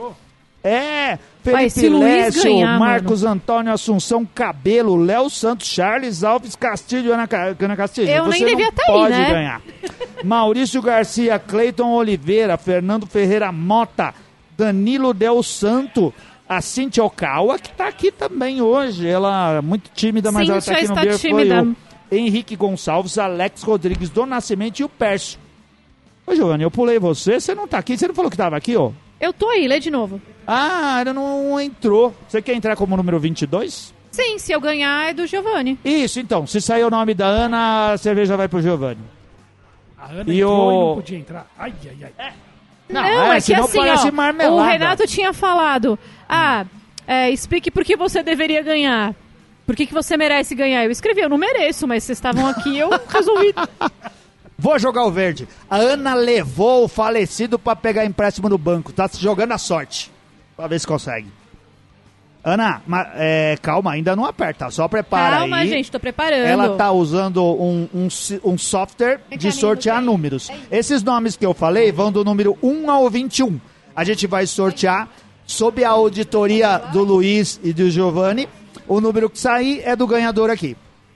É, Felipe Lécio, ganhar, Marcos mano. Antônio Assunção Cabelo, Léo Santos, Charles Alves Castilho, Ana, Ana Castilho. Eu você nem devia estar pode aí, né? ganhar. Maurício Garcia, Cleiton Oliveira, Fernando Ferreira Mota, Danilo Del Santo, a Cintia Okawa, que tá aqui também hoje. Ela é muito tímida, mas Cíntia ela tá aqui no está Beer. tímida. Foi o Henrique Gonçalves, Alex Rodrigues do Nascimento e o Pércio. Ô, Giovanni, eu pulei você, você não tá aqui. Você não falou que tava aqui, ó? Eu tô aí, lê de novo. Ah, ela não entrou. Você quer entrar como número vinte e dois? Sim, se eu ganhar é do Giovanni. Isso, então. Se sair o nome da Ana, a cerveja vai pro Giovanni. A Ana E entrou o- e não podia entrar. Ai, ai, ai. Não, Não, é, que senão assim, parece ó, marmelada. o Renato tinha falado, ah, é, explique por que você deveria ganhar. Por que, que você merece ganhar? Eu escrevi, eu não mereço, mas vocês estavam aqui, eu resolvi. Vou jogar o verde. A Ana levou o falecido pra pegar empréstimo no banco. Tá jogando a sorte. Pra ver se consegue. Ana, ma- é, calma, ainda não aperta. Só prepara Calma, aí. gente, tô preparando. Ela tá usando um, um, si- um software Vem cá, de amigo, sortear vem. números. Esses nomes que eu falei vão do número um ao vinte e um. A gente vai sortear sob a auditoria do Luiz e do Giovanni. O número que sair é do ganhador aqui.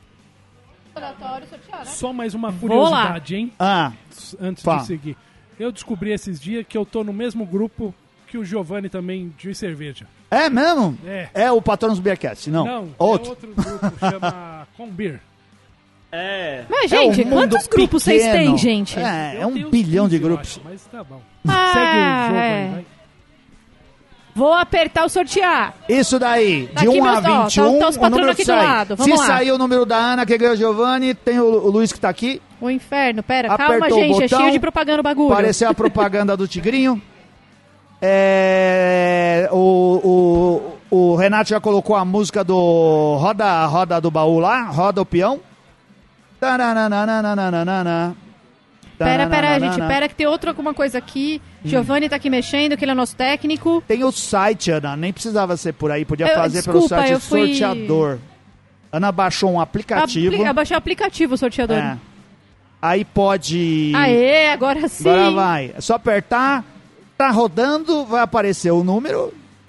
Só mais uma Vou curiosidade, hein? Ah, Antes Fala. de seguir. Eu descobri esses dias que eu tô no mesmo grupo que o Giovanni também de cerveja. é mesmo? É. É o Patronos Beercast, não? Não, Outro. é outro grupo, chama Combir. É. Mas, É um gente, mundo quantos grupos vocês pequeno. têm, gente? É, é Eu um tenho uns bilhão de quinze, eu grupos. acho, mas tá bom. Ah, Segue o jogo é. aí, vai. Vou apertar o sortear. Isso daí, Tá de aqui um a meus- ó, vinte e um, tá- tá os o patronos número aqui que do sai. lado, Se vamos lá. sair o número da Ana, que ganhou o Giovanni, tem o, o Luiz que tá aqui. O inferno, pera, calma, Apertou o gente, é botão, cheio de propaganda o bagulho. Apareceu a propaganda do Tigrinho. É, o, o, o Renato já colocou a música do Roda, Roda do Baú lá, Roda o Peão. Taranananananana. Pera, pera, Tarananana. gente, pera que tem outra alguma coisa aqui. Hum. Giovanni tá aqui mexendo, que ele é nosso técnico. Tem o site, Ana, nem precisava ser por aí, podia Eu- fazer pelo desculpa, site eu fui- sorteador. Ana baixou um aplicativo. Apli- eu baixei o aplicativo, o sorteador. É. Aí pode. Aê, agora sim. Agora vai. É só apertar. Tá rodando, vai aparecer o número.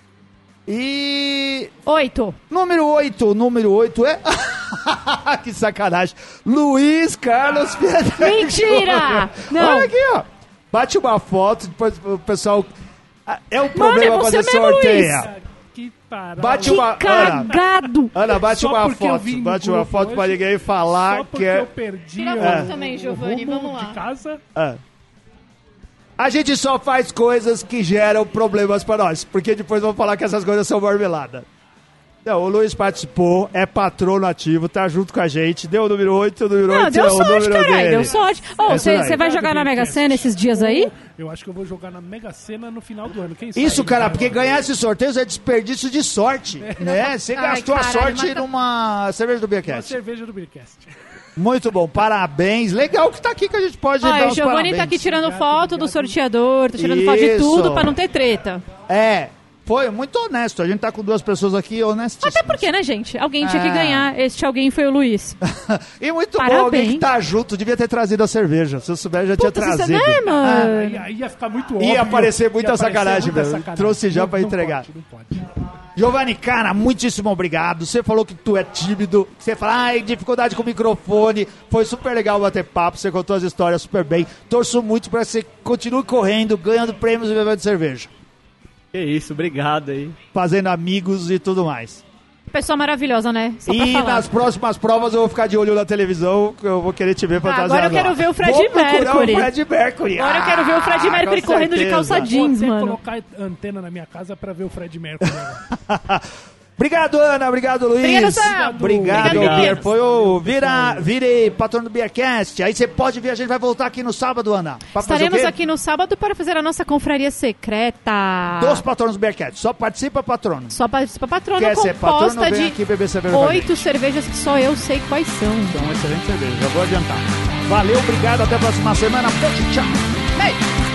E. Oito. Número oito. Número oito é. Que sacanagem. Luiz Carlos Piedade. Mentira! Não. Olha aqui, ó. Bate uma foto, depois o pessoal. Ah, é um Mano, problema é você fazer mesmo, sorteio. Cara, que parada. Bate Que uma. Ana, cagado. Ana, bate Só uma porque eu foto. vim no Bate uma grupo foto pra hoje, ninguém falar Só que porque é. eu perdi Tira a o- foto também, o Giovanni, rumo vamos lá. de casa. Ah. A gente só faz coisas que geram problemas pra nós, porque depois vão falar que essas coisas são marmelada. Não, o Luiz participou, é patrono ativo, tá junto com a gente, deu o número oito, o número Não, oito deu é o sorte, número caralho, dele. deu sorte. Ô, É isso você aí. vai jogar na Mega Sena esses dias aí? Eu acho que eu vou jogar na Mega Sena no final do ano. Quem Isso, sabe? cara, porque ganhar esses sorteios é desperdício de sorte, né? Você Ai, gastou a caralho, sorte mas tá- numa cerveja do Uma Beercast. cerveja do Beercast. Muito bom, parabéns. Legal que tá aqui que a gente pode Ó, dar o os Giovanni parabéns. tá aqui tirando Obrigado, foto do obrigado. sorteador, tá tirando foto de Isso. tudo pra não ter treta. É, foi muito honesto. A gente tá com duas pessoas aqui honestíssimas. Até porque, né, gente? Alguém tinha que Ah. ganhar. Este alguém foi o Luiz. E muito Parabéns. bom, alguém que tá junto, devia ter trazido a cerveja. Se eu souber, já tinha Puta, você trazido. né, mano? Aí, aí ia ficar muito óbvio. Ia aparecer muita Ia aparecer sacanagem, muita meu. sacanagem. Trouxe já Não- pra não entregar. pode, não pode. Giovanni, cara, muitíssimo obrigado. Você falou que tu é tímido, que você fala, ai, dificuldade com o microfone. Foi super legal bater papo, você contou as histórias super bem. Torço muito pra que você continue correndo, ganhando prêmios e bebendo cerveja. Que isso, obrigado aí. Fazendo amigos e tudo mais. Pessoa maravilhosa, né? Só pra E falar. nas próximas provas eu vou ficar de olho na televisão, que eu vou querer te ver Ah, fantasiado. agora eu quero lá. ver o Fred Vou procurar Mercury. o Fred Mercury. Agora eu quero ver o Fred Ah, Mercury com correndo de certeza. calça jeans, Vou até mano. colocar antena na minha casa pra ver o Fred Mercury agora. Obrigado, Ana. Obrigado, Luiz. Obrigado, Sam. Obrigado, Obrigado, Beer. Pedro. Foi o Vira, Virei patrono do Beercast. Aí você pode vir, a gente vai voltar aqui no sábado, Ana. Pra fazer Estaremos o quê? aqui no sábado para fazer a nossa confraria secreta. Dos patronos do Beercast. Só participa, patrono. Só participa patrona Quer ser patrono, composta vem de aqui beber cerveja com a gente. oito cervejas que só eu sei quais são. Então, excelente cerveja. Já vou adiantar. Valeu, obrigado. Até a próxima semana. Beijo, tchau. Beijo.